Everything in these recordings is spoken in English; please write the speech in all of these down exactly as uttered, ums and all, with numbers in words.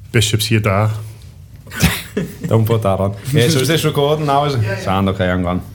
Bishop's your dad. Don't put that on. Yeah, so is this recording now? Is it? Yeah, yeah. Sound okay, hang on.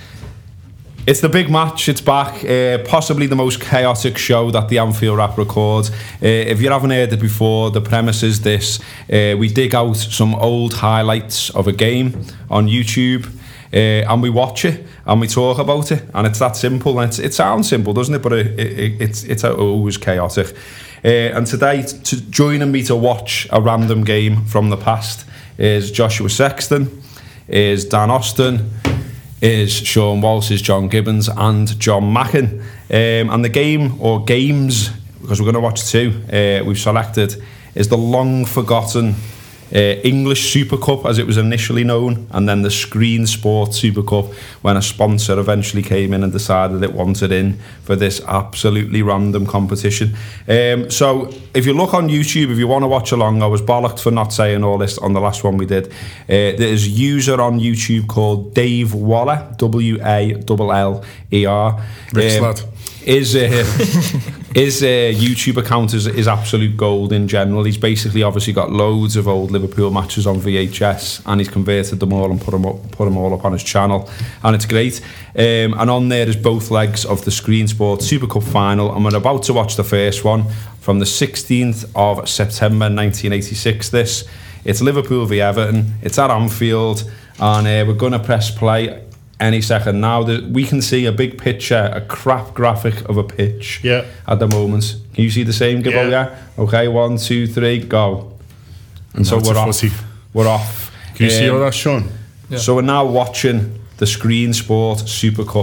It's the big match, it's back, uh, possibly the most chaotic show that the Anfield Wrap records. Uh, if you haven't heard it before, the premise is this. Uh, we dig out some old highlights of a game on YouTube, uh, and we watch it, and we talk about it, and it's that simple. And it's, it sounds simple, doesn't it? But it, it, it's, it's always chaotic. Uh, and today, to joining me to watch a random game from the past is Joshua Sexton, is Dan Austin, is Sean Walsh, is John Gibbons and John Mackin. Um, and the game, or games, because we're going to watch two, uh, we've selected, is the long forgotten uh, English Super Cup as it was initially known, and then the Screen Sport Super Cup when a sponsor eventually came in and decided it wanted in for this absolutely random competition. Um, so if you look on YouTube, if you want to watch along, I was bollocked for not saying all this on the last one we did. Uh, there's a user on YouTube called Dave Waller, W A L L E R. Rich um, lad. His, uh, his uh, YouTube account is, is absolute gold in general. He's basically obviously got loads of old Liverpool matches on V H S, and he's converted them all and put them up, put them all up on his channel, and it's great. Um, and on there is both legs of the Screen Sport Super Cup final, and we're about to watch the first one from the sixteenth of September nineteen eighty-six. This, it's Liverpool v Everton. It's at Anfield, and uh, we're going to press play any second now. We can see a big picture, a crap graphic of a pitch yeah. at the moment. Can you see the same, Gibbo? Yeah. yeah. Okay, one, two, three, go. And, and so we're off. Fuzzy. We're off. Can you um, see all that, Sean? Yeah. So we're now watching the Screen Sport Super Cup.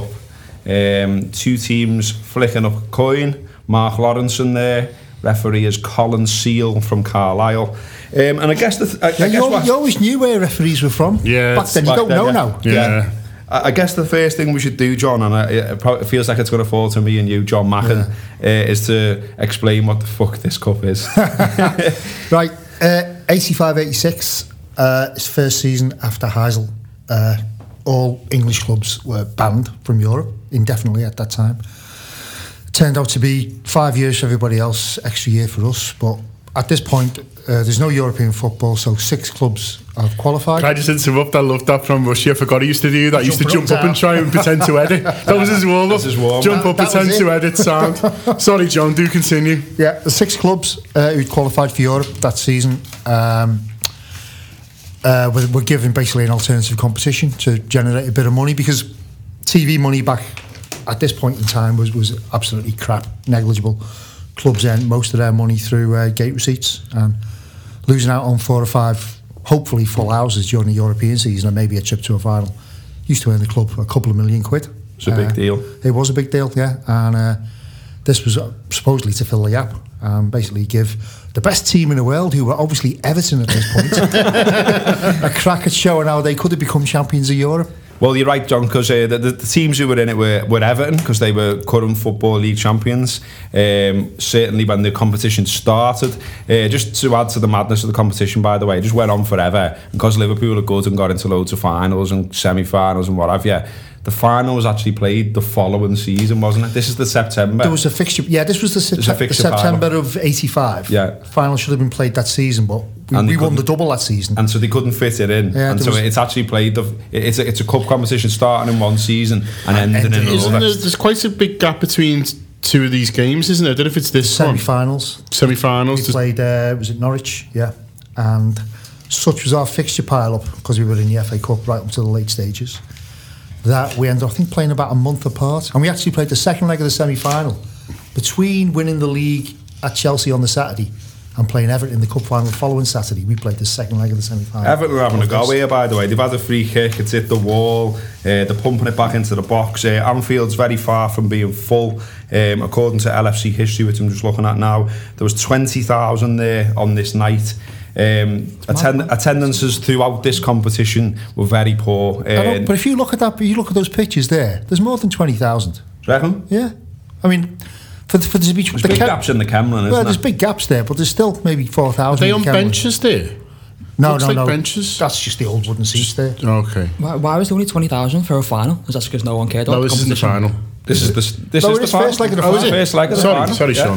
Um, two teams flicking up a coin. Mark Lawrence in there. Referee is Colin Seal from Carlisle. Um, and I guess the th- I, yeah, I guess you, what, you always knew where referees were from. Yeah, back then you back don't then, know yeah. now. Yeah. yeah. I guess the first thing we should do, John, and it, probably, it feels like it's going to fall to me and you, John Mackin, yeah. uh, is to explain what the fuck this cup is. Right, uh, eighty-five eighty-six, uh, his first season after Heysel. Uh, all English clubs were banned from Europe indefinitely at that time. It turned out to be five years for everybody else, extra year for us, but at this point, uh, there's no European football, so six clubs have qualified. Can I just interrupt? I loved that from Russia. I forgot he used to do that. He used to jump up, up and try and pretend to edit. That was his warm up. Warm jump that, up, that pretend to edit sound. Sorry, John, do continue. Yeah, the six clubs uh, who'd qualified for Europe that season um, uh, were, were given basically an alternative competition to generate a bit of money, because T V money back at this point in time was, was absolutely crap, negligible. Clubs earned most of their money through uh, gate receipts, and losing out on four or five, hopefully full houses during the European season, and maybe a trip to a final, used to earn the club a couple of million quid. It's a uh, big deal. It was a big deal, yeah. And uh, this was uh, supposedly to fill the gap, and basically give the best team in the world, who were obviously Everton at this point, a crack at showing how they could have become champions of Europe. Well, you're right, John, because uh, the, the, the teams who were in it were, were Everton, because they were current Football League champions. Um, certainly when the competition started. Uh, just to add to the madness of the competition, by the way, it just went on forever. Because Liverpool are good and got into loads of finals and semi-finals and what have you, the final was actually played the following season, wasn't it? This is the September. There was a fixture. Yeah, this was the, sept- the September final. Of eighty-five. Yeah. Final should have been played that season, but we, we won the double that season. And so they couldn't fit it in. Yeah, and so it's actually played, the, it's, a, it's a cup competition starting in one season and ending and in another. There, there's quite a big gap between two of these games, isn't there? I don't know if it's this Semi-finals. one. Semi-finals. We played, uh, was it Norwich? Yeah. And such was our fixture pile-up, because we were in the F A Cup right up to the late stages, that we ended up, I think, playing about a month apart. And we actually played the second leg of the semi-final between winning the league at Chelsea on the Saturday and playing Everton in the cup final the following Saturday. We played the second leg of the semi-final. Everton are having a go here, by the way. They've had a free kick, it's hit the wall, uh, they're pumping it back into the box. Uh, Anfield's very far from being full. Um, according to L F C history, which I'm just looking at now, there was twenty thousand there on this night. Um, attend- attendances throughout this competition were very poor. Uh, know, but if you look at that, if you look at those pictures there, there's more than twenty thousand. Do you reckon? Yeah, I mean, for the, for the, there's the big Kem- gaps in the Kemlin, isn't well, there's there? big gaps there, but there's still maybe four thousand. Are they on the benches there? No, Looks no, like no. benches. That's just the old wooden seats there. Okay. Why, why was there only twenty thousand for a final? Is that because no one cared? No, this is the final. This is the this no, is the first leg of the oh, final. First leg of the sorry, final. Sorry, yeah. Sean.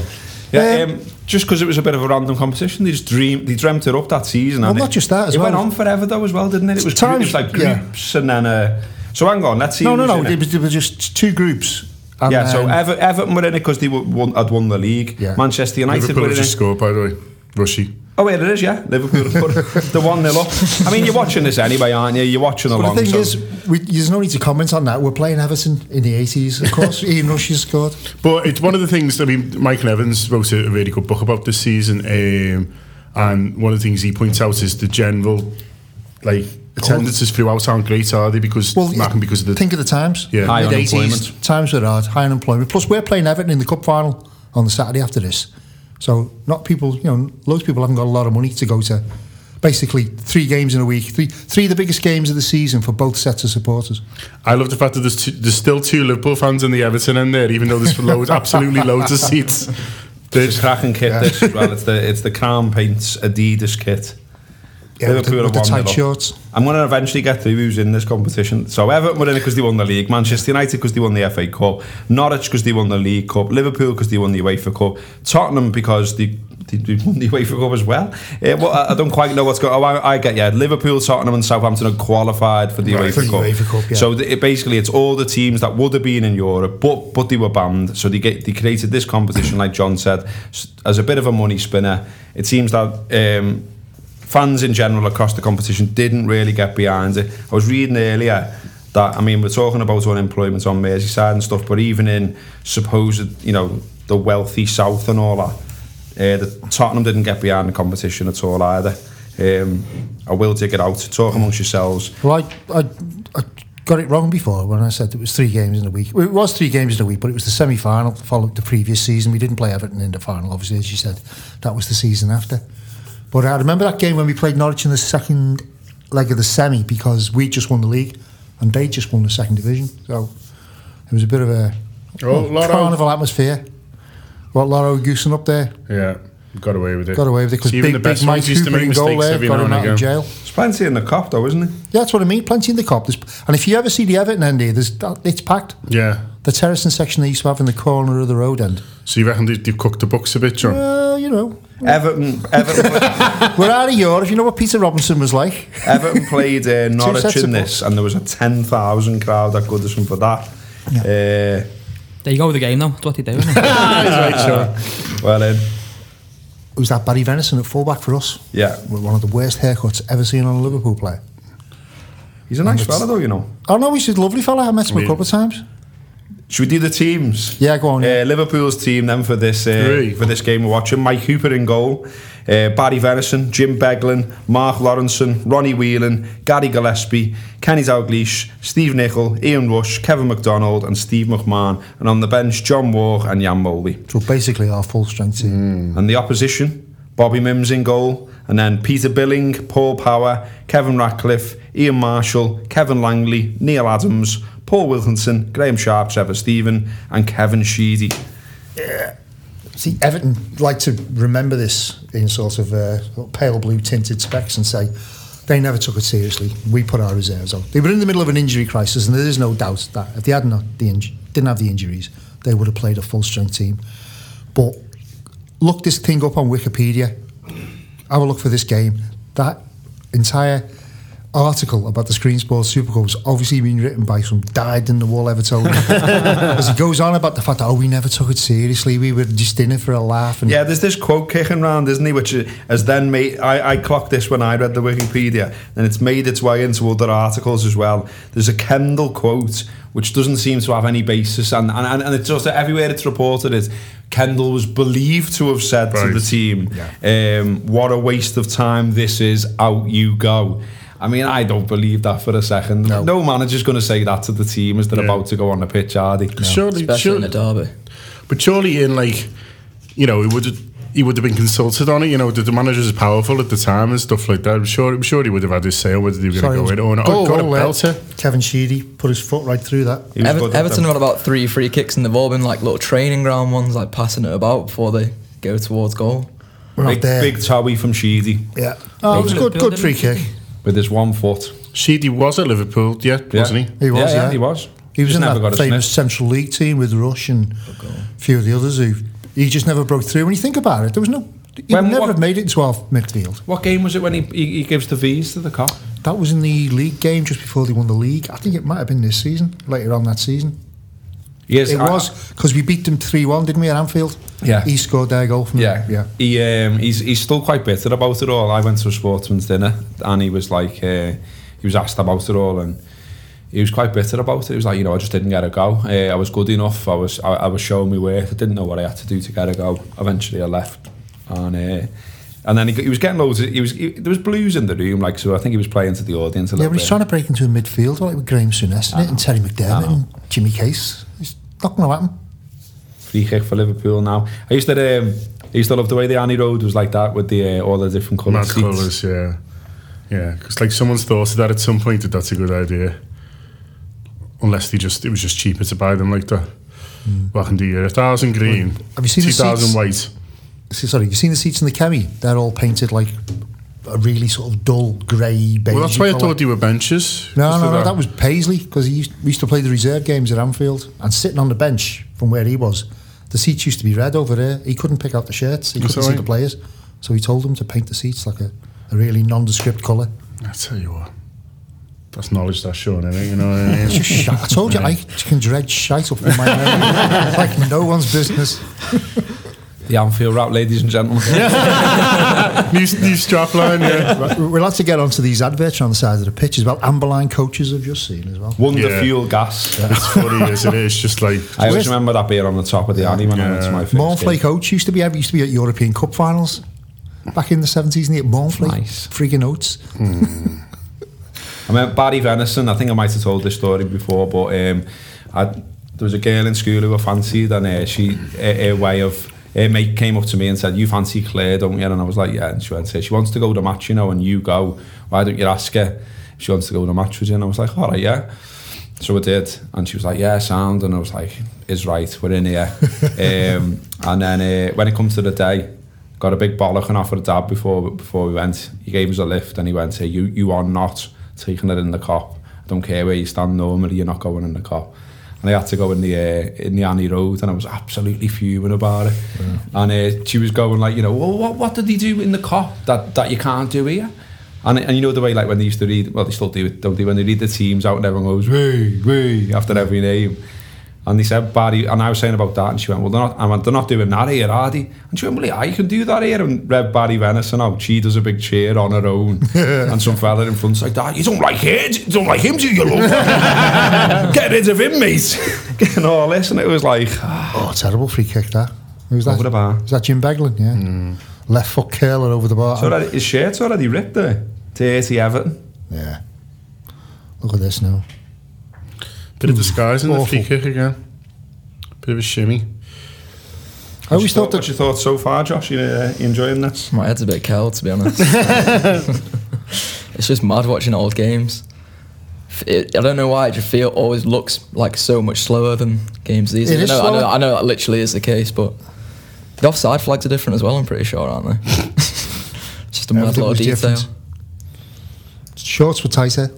Yeah, Um, um, just because it was a bit of a random competition, they just dream, they dreamt it up that season. Well, and not it, just that as it well. went on forever though as well, didn't it? It was, Times- it was like yeah. groups and then... Uh, so hang on, let's see No, who no, was no. in There it. was, there was just two groups. And Yeah, so then- Ever, Everton were in it because they won, had won the league. Yeah. Manchester United Liverpool were have in just it. scored, by the way. Rushy. Oh, yeah, it is, yeah. Liverpool have put the one nil up. I mean, you're watching this anyway, aren't you? You're watching But along. the thing so. is, we, there's no need to comment on that. We're playing Everton in the eighties, of course. Ian Rush has scored. But it's one of the things, I mean, Michael Evans wrote a really good book about this season, um, and one of the things he points out is the general, like, attendances throughout aren't great, are they? Because, Well, Markham, because of the... think of the times. Yeah. High Mid-eighties, unemployment. times were hard, high unemployment. Plus, we're playing Everton in the cup final on the Saturday after this. So, not people, you know, loads of people haven't got a lot of money to go to. Basically, three games in a week, three three of the biggest games of the season for both sets of supporters. I love the fact that there's, two, there's still two Liverpool fans in the Everton end there, even though there's loads, absolutely loads of seats. It's There's, cracking kit this as well. It's the it's the Crown Paints Adidas kit. Yeah, with the, Liverpool with the have won tight it up. shorts. I'm going to eventually get through who's in this competition. So Everton were in it because they won the league, Manchester United because they won the F A Cup, Norwich because they won the League Cup, Liverpool because they won the UEFA Cup, Tottenham because they, they, they won the UEFA Cup as well. Uh, well I, I don't quite know what's going on. Oh, I, I get, yeah, Liverpool, Tottenham and Southampton are qualified for the Right, UEFA for the Cup. UEFA Cup, yeah. So the, it, basically it's all the teams that would have been in Europe, but but they were banned. So they, get, they created this competition, like John said, s- as a bit of a money spinner. It seems that... Um, fans in general across the competition didn't really get behind it. I was reading earlier that, I mean, we're talking about unemployment on Merseyside and stuff, but even in supposed, you know, the wealthy south and all that, uh, the Tottenham didn't get behind the competition at all either. Um, I will dig it out. Talk amongst yourselves. Well, I, I, I got it wrong before when I said it was three games in a week. Well, it was three games in a week, but it was the semi-final followed the previous season. We didn't play Everton in the final, obviously, as you said. That was the season after. But I remember that game when we played Norwich in the second leg of the semi because we just won the league and they just won the second division. So it was a bit of a Oh, well, Lotto. carnival atmosphere. What, Lotto goosing up there? yeah, got away with it. Got away with it because See, even big, the best big Mike ones used to Hooper make in goal mistakes there every got now him and out in again. jail. There's plenty in the cup though, isn't it? Yeah, that's what I mean. Plenty in the Cop. There's, and if you ever see the Everton end here, there's, it's packed. Yeah. The terracing section they used to have in the corner of the road end. So you reckon they- they've cooked the books a bit, John? Well, you know, Everton, Everton, we're out of Europe. You know what Peter Robinson was like. Everton played uh, Norwich sets in of this, and there was a ten thousand crowd at Goodison for that. Uh, There you go with the game now. That's what they do, isn't it? right, sure. well, then, It was that Barry Venison at fullback for us. yeah, With one of the worst haircuts ever seen on a Liverpool player. he's a nice it's- fella though, you know. Oh no, he's a lovely fella. I met him a Yeah. couple of times. Should we do the teams? Yeah, go on. Yeah. Uh, Liverpool's team then for this uh, Three. for this game we're watching. Mike Hooper in goal, uh, Barry Venison, Jim Beglin, Mark Lawrenson, Ronnie Whelan, Gary Gillespie, Kenny Dalglish, Steve Nicol, Ian Rush, Kevin McDonald and Steve McMahon, and on the bench John Walk and Jan Molby. So basically our full strength team. And the opposition, Bobby Mims in goal, and then Peter Billing, Paul Power, Kevin Ratcliffe, Ian Marshall, Kevin Langley, Neil Adams, Paul Wilkinson, Graham Sharp, Trevor Stephen, and Kevin Sheedy. See, Everton like to remember this in sort of uh, pale blue tinted specs and say they never took it seriously. We put our reserves on. They were in the middle of an injury crisis, and there is no doubt that if they had not the inj- didn't have the injuries, they would have played a full strength team. But look this thing up on Wikipedia. Have a look for this game. That entire article about the Screen Sports Super Cup was obviously been written by some dyed-in-the-wool Evertonian. As he goes on about the fact that, oh, we never took it seriously, we were just in it for a laugh. And Yeah, there's this quote kicking around, isn't he? Which has then made I, I clocked this when I read the Wikipedia, and it's made its way into other articles as well. There's a Kendall quote which doesn't seem to have any basis, and and, and it's just everywhere it's reported is Kendall was believed to have said Right. to the team, um, "What a waste of time this is! Out you go." I mean, I don't believe that for a second. No. No manager's going to say that to the team as they're Yeah. about to go on the pitch, are they? Surely, Especially in surely, a derby. but surely in like, you know, he would have he would have been consulted on it. You know, the, the managers are powerful at the time and stuff like that. I'm sure, I'm sure he would have had his say on whether they were going Sorry, to it go was in or not. goal, Oh, got a goal there. belter. Kevin Sheedy put his foot right through that. He was Ever- good at Everton them. got about three free kicks and they've all been like little training ground ones, like passing it about before they go towards goal. We're Big, not there. big Towie from Sheedy Yeah. Oh, it was a good, good free kick. with his one foot. Sheedy was at Liverpool, yeah, Yeah. wasn't he? He was, yeah. he was. He was Just in never that got a famous sniff. Central League team with Rush and a few of the others who, he just never broke through. When you think about it, there was no. He When- would never what- have made it into our midfield. What game was it when he, he, he gives the V's to the cop? That was in the league game just before they won the league. I think it might have been this season, later on that season. Yes, It I- was, because we beat them three one, didn't we, at Anfield? Yeah. He scored their goal from Yeah, yeah. He um, he's he's still quite bitter about it all. I went to a sportsman's dinner and he was like, uh, he was asked about it all and he was quite bitter about it. He was like, you know, I just didn't get a go. Uh, I was good enough. I was I, I was showing me work. I didn't know what I had to do to get a go. Eventually, I left, and uh, and then he, got- he was getting loads. Of, he was he, there was blues in the room, like so. I think he was playing to the audience a Yeah, little but he's bit. trying to break into a midfield like with Graham Souness in it, and Terry McDermott and Jimmy Case. It's not going to happen. Free kick for Liverpool now. I used to um, I used to love the way the Annie Road was like that with the uh, all the different coloured Mad seats. colours, yeah. Yeah, because like someone's thought of that at some point that that's a good idea. Unless they just, it was just cheaper to buy them like that. Mm. Back in the year, a thousand green, Have you seen two the thousand seats? white. So- Sorry, you've seen the seats in the Kemi? They're all painted like a really sort of dull grey beige. Well, that's why I colour. thought they were benches. No, Just no, for no, that was Paisley, because he used, we used to play the reserve games at Anfield, and sitting on the bench from where he was, the seats used to be red over there. He couldn't pick out the shirts, he That's couldn't see right. the players, so he told them to paint the seats like a, a really nondescript colour. I tell you what, that's knowledge that's shown in it, you know what I mean? It's just shite. I told you, I can dredge shite up from my memory like no one's business. The Anfield route, ladies and gentlemen. new, new strapline, yeah. Right, we'll have to get onto these adverts on the side of the pitch as well. Amberline coaches have just seen as well. Wonder Yeah. Fuel Gas. It's funny, isn't it? It's just like, I always Where's- remember that beer on the top of the Annie when I went to my first Mornflake game. Oats used to be used to be at European Cup finals back in the seventies, and at Mornflake. Nice. Friggin' Oats. I mean, Barry Venison, I think I might have told this story before, but um, I, there was a girl in school who I fancied, and uh, she, her, her way of, her mate came up to me and said, you fancy Claire, don't you? And I was like, yeah. And she went, she wants to go to match, you know, and you go. Why don't you ask her if she wants to go to match with you? And I was like, all right, yeah. So I did, and she was like, yeah, sound. And I was like, is right, we're in here. um, and then uh, when it comes to the day, got a big bollocking off of the dad before before we went. He gave us a lift and he went, hey, you, you are not taking it in the cop. I don't care where you stand normally, you're not going in the cop. And I had to go in the uh, in the Annie Road, and I was absolutely fuming about it. Yeah. And uh, she was going like, you know, well, what what did he do in the cop that, that you can't do here? And and you know the way like when they used to read, well they still do it, don't they? When they read the teams out and everyone goes, way, way, after every name. And they said, Barry, and I was saying about that, and she went, well, they're not, I went, they're not doing that here, are they? And she went, well, yeah, I can do that here. And read Barry Venison out, she does a big cheer on her own, and some fella in front's like, that, you don't like him, you don't like him, do you, love? Get rid of him, mate. Getting all this, and it was like, oh, terrible free kick that. Who was that? Over the bar. Was that Jim Beglin? Yeah. Mm. Left foot curler over the bar. So that, his shirt's already ripped there. Dirty Everton. Yeah. Look at this now. bit of disguise in the Awful. free kick again. Bit of a shimmy. I always thought that. What's your thoughts so far, Josh? You, uh, you enjoying this? My head's a bit cold, to be honest. It's just mad watching old games. It, I don't know why, it just feel always looks like so much slower than games these It days. is I know, I know, slower. I know that literally is the case, but the offside flags are different as well, I'm pretty sure, aren't they? Just a mad Everything lot of was detail. different. Shorts were tighter.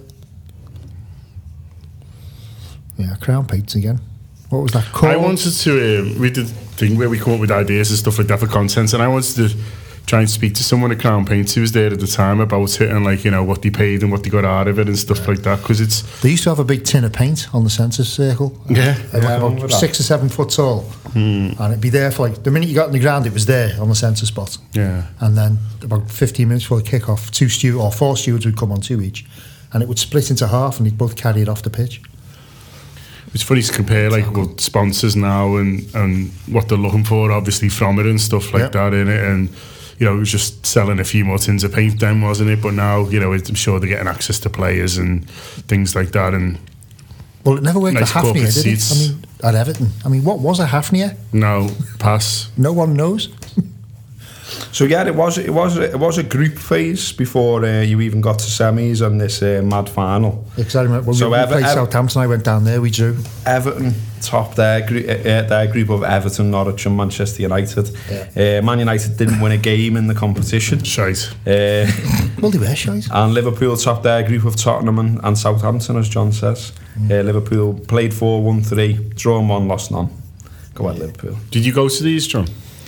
Yeah, crown paints again. What was that called? I wanted to, um, we did a thing where we come up with ideas and stuff like that for content, and I wanted to try and speak to someone at Crown Paints who was there at the time about it and like, you know, what they paid and what they got out of it and stuff like that, because it's... They used to have a big tin of paint on the centre circle. Yeah, Uh, like yeah, I remember about that. six or seven foot tall. And it'd be there for like, the minute you got in the ground, it was there on the centre spot. Yeah. And then about fifteen minutes before the kick-off, two stew or four stewards would come on two each, and it would split into half and they'd both carry it off the pitch. It's funny to compare like what sponsors now and, and what they're looking for, obviously, from it and stuff like Yep. that in it. And, you know, it was just selling a few more tins of paint then, wasn't it? But now, you know, I'm sure they're getting access to players and things like that. And Well, it never worked Nice at Hafnia, corporate did seats. it? I mean, at Everton. I mean, what was a Hafnia? now, pass. No one knows. So yeah, it was it was it was a group phase before uh, you even got to semis and this uh, mad final. Because I remember when So we, we Ever- played Ever- Southampton, I went down there, we drew. Everton topped their group, uh, uh, their group of Everton, Norwich, and Manchester United. Yeah. Uh, Man United didn't win a game in the competition. Shite. Uh, Well, they were shite. and Liverpool topped their group of Tottenham and, and Southampton, as John says. Uh, Liverpool played four, won three, drawn one, lost none. Go on, Liverpool. Did you go to these, John?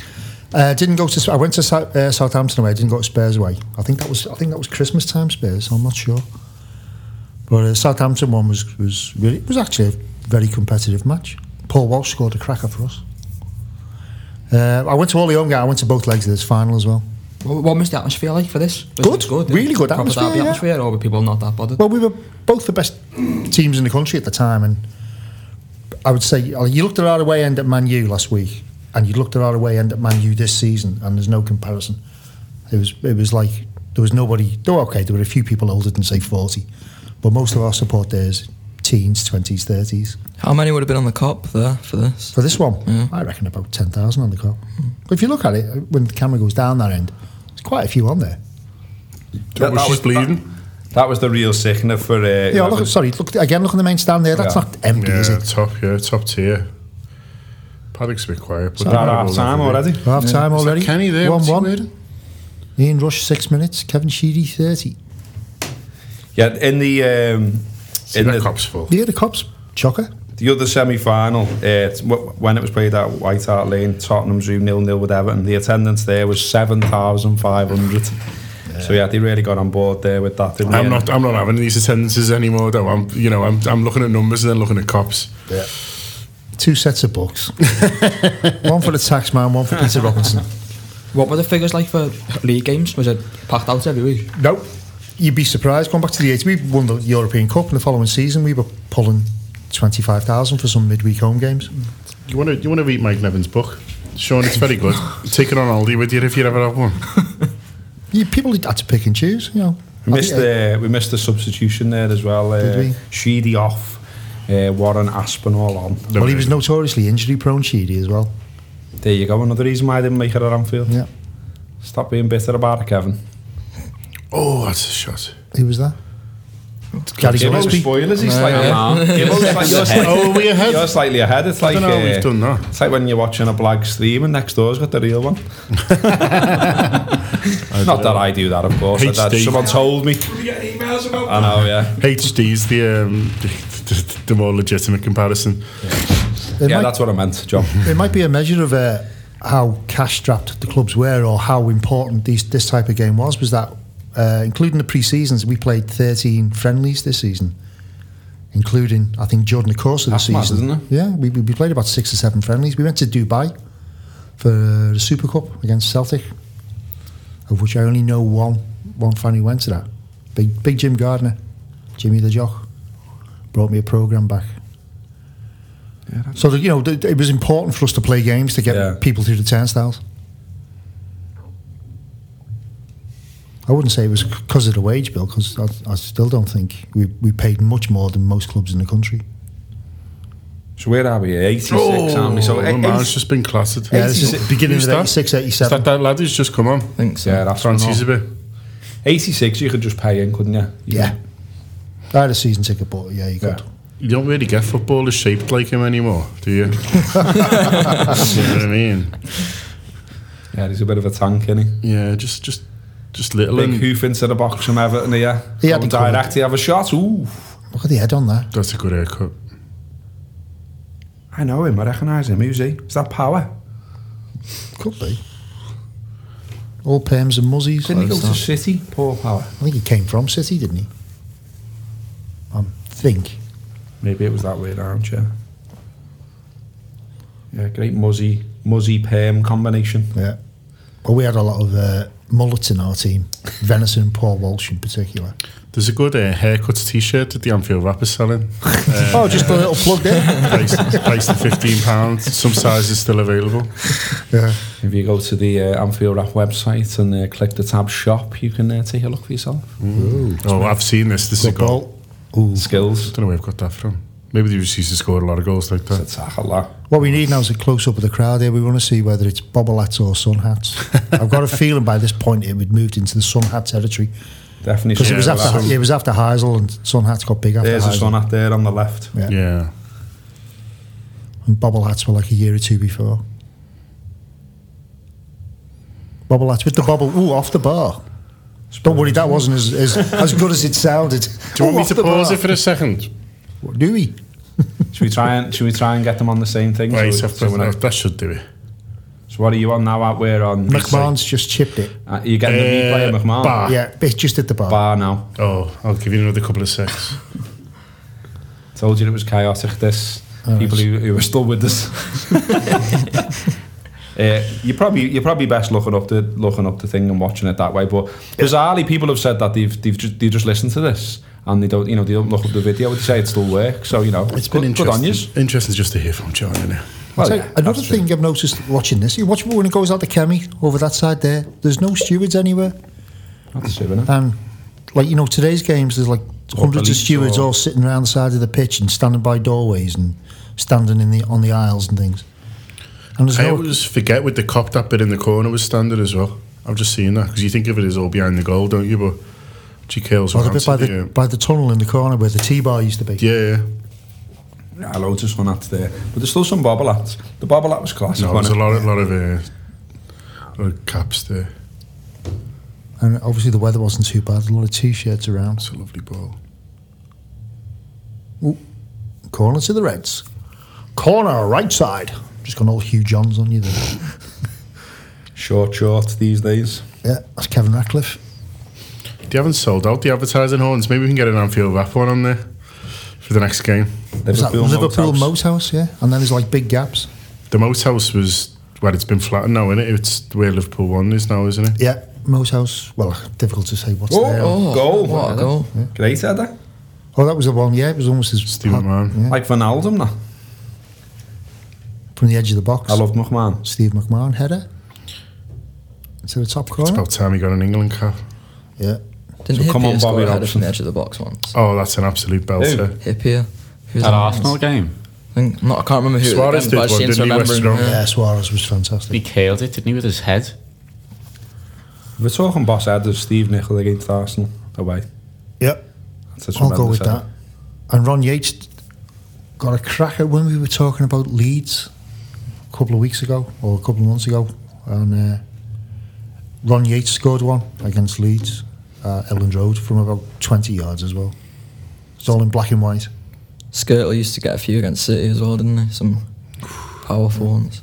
Uh, didn't go to. I went to Sou- uh, Southampton away. Didn't go to Spurs away. I think that was. I think that was Christmas time Spurs. I'm not sure. But uh, Southampton one was was really it was actually a very competitive match. Paul Walsh scored a cracker for us. Uh, I went to all the home games. I went to both legs of this final as well. What, what was the atmosphere like for this? Was Good, it good, really good proper atmosphere, derby yeah. atmosphere, or were people not that bothered? Well, we were both the best teams in the country at the time, and I would say you looked at our away end at Man U last week, and you looked at our away end at Man U this season, and there's no comparison. It was it was like there was nobody. Oh, okay, there were a few people older than say forty, but most of our support there is teens, twenties, thirties. How many would have been on the cop there for this? For this one, Yeah. I reckon about ten thousand on the cop. But if you look at it, when the camera goes down that end, there's quite a few on there. That was she's bleeding. That, that was the real sickener for. Uh, Yeah, look, sorry, look again. Look at the main stand there. That's Yeah. not empty, Yeah, is it? top, yeah, top tier. Paddock's a bit quiet. But Is that half time already? Half time Is that already. Kenny there? One What's he one. wearing? Ian Rush six minutes. Kevin Sheedy thirty. Yeah, in the um, See, in that the, cop's full. Yeah, the cops. Chocker. the other semi-final, uh, t- w- when it was played at White Hart Lane, Tottenham drew nil nil with Everton. The attendance there was seven thousand five hundred. So yeah, they really got on board there with that. Didn't I'm they? not. I'm not having these attendances anymore. Though I'm. You know. I'm. I'm looking at numbers and then looking at cops. Yeah. Two sets of books. One for the taxman, one for Peter Robinson. What were the figures like for league games? Was it packed out every week? No, you'd be surprised. Going back to the eighties, we won the European Cup, and the following season we were pulling twenty-five thousand for some midweek home games. You want to. You want to read Mike Nevin's book, Sean? It's very good. Take it on Aldi with you if you ever have one. You, people had to pick and choose, you know. We I missed think, uh, the we missed the substitution there as well. Uh, Did we? Sheedy off, uh, Warren Aspinall on. Well, he was notoriously injury prone, Sheedy, as well. There you go. Another reason why I didn't make it at Anfield. Yeah. Stop being bitter about it, Kevin. Oh, that's a shot. Who was that? Gary Give us Gillespie. spoilers. He's No, slightly. yeah. Give us slightly You're ahead. oh, are we ahead? You're slightly ahead. It's I like don't know how uh, we've done that. It's like when you're watching a blag stream and next door's got the real one. Not that I do that, of course. H D. That someone told me. I know, yeah. H D's the, um, the the more legitimate comparison. It, Yeah, might, that's what I meant, John. it might be a measure of uh, how cash-strapped the clubs were, or how important these, this type of game was. Was that, uh, including the pre-seasons, we played thirteen friendlies this season, including, I think, during the course of That's the mad, season. isn't it? Yeah, we, we played about six or seven friendlies. We went to Dubai for the Super Cup against Celtic, of which I only know one one friendly went to that. Big Big Jim Gardner, Jimmy the Jock, brought me a programme back. Yeah, that's- So, that, you know, th- it was important for us to play games to get Yeah. people through the turnstiles. I wouldn't say it was because of the wage bill, because I, I still don't think we, we paid much more than most clubs in the country. So where are we? eighty-six, Oh, aren't we? So the eight- man's just been clattered. Yeah, this is beginning Who's of that? eighty-six, Is eighty-seven. that that lad who's just come on? I think so. yeah, that's Francis a right. bit. eighty-six, you could just pay in, couldn't you? Yeah. I had a season ticket, but yeah, you could. Yeah. You don't really get footballers shaped like him anymore, do you? You know what I mean? Yeah, he's a bit of a tank, isn't he? Yeah, just just just little. Big And hoof into the box from Everton here. He had Going the cover. direct, he have a shot. Ooh. Look at the head on that. that's a good haircut. I know him, I recognise him. Who's he? Is that Power? Could be. All Perms and Muzzies. Didn't he go I to City? Poor Power. think he came from City, didn't he? I think. Maybe it was that way around, yeah. Yeah, great muzzy, muzzy perm combination. Yeah. Well, we had a lot of uh, mullets in our team. Venison and Paul Walsh in particular. There's a good uh, haircuts T-shirt that the Anfield Rappers selling. Uh, Oh, just a little plug there. priced, priced at fifteen pounds. Some sizes still available. Yeah. If you go to the uh, Anfield Rap website and uh, click the tab shop, you can uh, take a look for yourself. Oh, I've seen this. This is a Good goal. ball. Ooh. Skills. I don't know where I've got that from. Maybe they just used to score a lot of goals like that. It's a tackle. What we need now is a close-up of the crowd here. We want to see whether it's bobble hats or sun hats. I've got a feeling by this point it would moved into the sun hat territory. Definitely. Because should it was do after that. it was after Heisel and sun hats got big after There's a Heisel. sun out there on the left. Yeah. Yeah. And bobble hats were like a year or two before. Bobble hats with the bobble. Ooh, off the bar. Don't worry, that wasn't as as, as good as it sounded. Do you want me to pause it for a second? Do we? Should we try and should we try and get them on the same thing? Right, so, so so we're not- that, that should do it. So what are you on now? Out where on? McMahon's just chipped it. Uh, you getting the Uh, replay of McMahon? bar. Yeah, it's just at the bar. Bar now. Oh, I'll give you another couple of secs. Told you it was chaotic. This Oh, people who, who are still with us. uh, you probably you're probably best looking up the looking up the thing and watching it that way. But bizarrely, people have said that they've they've just, they just listened to this and they don't you know they don't look up the video. They say it still works. So you know It's good, been good on interesting. yous. Interesting just to hear from John, isn't it? Well, So yeah, another that's true. thing I've noticed watching this, you watch when it goes out to Kemi over that side there, there's no stewards anywhere. That's it, isn't it? And like, you know, today's games, there's like hundreds of police stewards or- all sitting around the side of the pitch and standing by doorways and standing in the on the aisles and things. And there's I no, always forget with the cop that bit in the corner was standard as well. I've just seen that because you think of it as all behind the goal, don't you? But G K's oh, the around bit to by the, the uh, by the tunnel in the corner where the T-bar used to be. yeah, yeah. Yeah, loads of sun hats there, but there's still some bobble hats. The bobble hat was classic. No, there's a wasn't lot, of, lot of, uh, lot of caps there. And obviously the weather wasn't too bad. A lot of T-shirts around. It's a lovely ball. Ooh, corner to the Reds. Corner right side. Just got all Hugh Johns on you there. it? Short shorts these days. Yeah, that's Kevin Ratcliffe. They haven't sold out the advertising horns. Maybe we can get an Anfield wrap one on there for the next game. Was that Liverpool Moat House. Moat House, yeah? And then there's like big gaps. The Moat House was, well, it's been flattened now, isn't it? It's where Liverpool one is now, isn't it? Yeah, Moat House. Well, difficult to say what's Oh, there. oh, goal! What a goal. Great header. Oh, that was the one, yeah. It was almost as Steve hot, McMahon. yeah, Like Van Alden, that. from the edge of the box. I loved McMahon. Steve McMahon header to the top It's corner. about time he got an England cap. Yeah. Didn't So Hippier come on, score Bobby a header Robson. from the edge of the box once? Oh, that's an absolute belter. Hippier. Who's That that? Arsenal game. I think, not, I can't remember who Suarez it did was, one, but I seem to didn't he, West remember. Brom? him, Yeah, Suarez was He fantastic. killed it, didn't he, with his head? We're talking boss headers. Steve Nicol against Arsenal away. Yep. That's a I'll go with tremendous that. And Ron Yates got a cracker when we were talking about Leeds a couple of weeks ago or a couple of months ago. And uh, Ron Yates scored one against Leeds, uh, Elland Road, from about twenty yards as well. It's all in black and white. Skirtle used to get a few against City as well, didn't he? Some powerful ones.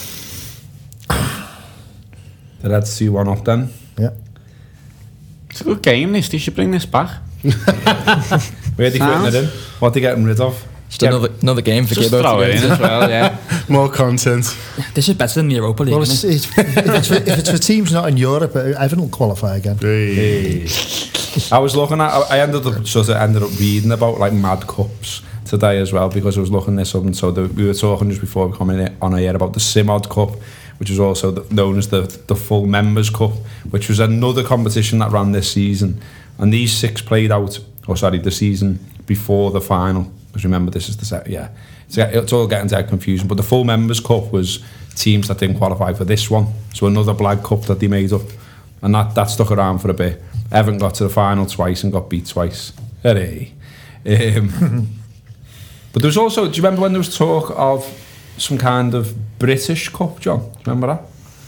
The Reds see one off then. Yeah. It's a good game, this. They should bring this back. Where are they Sounds- putting it in? What are they getting rid of? Just another another game for Just Gibbo throw to it get in to. as well, yeah. More content. This is better than the Europa League. Well, isn't it's, it? it's, if, it's for, if it's for teams not in Europe, uh, Everton will qualify again. Hey. I was looking at. I ended up sort of ended up reading about like Mad Cups today as well because I was looking this up and so the, we were talking just before we come in on air about the Simod Cup, which is also the, known as the the Full Members Cup, which was another competition that ran this season, and these six played out. Oh, sorry, the season before the final. Because remember, this is the set. Yeah, it's, it's all getting to confusing. But the Full Members Cup was teams that didn't qualify for this one, so another Black Cup that they made up, and that that stuck around for a bit. Everton got to the final twice and got beat twice. Hooray! Um, but there was also. Do you remember when there was talk of some kind of British Cup, John? Do you remember that?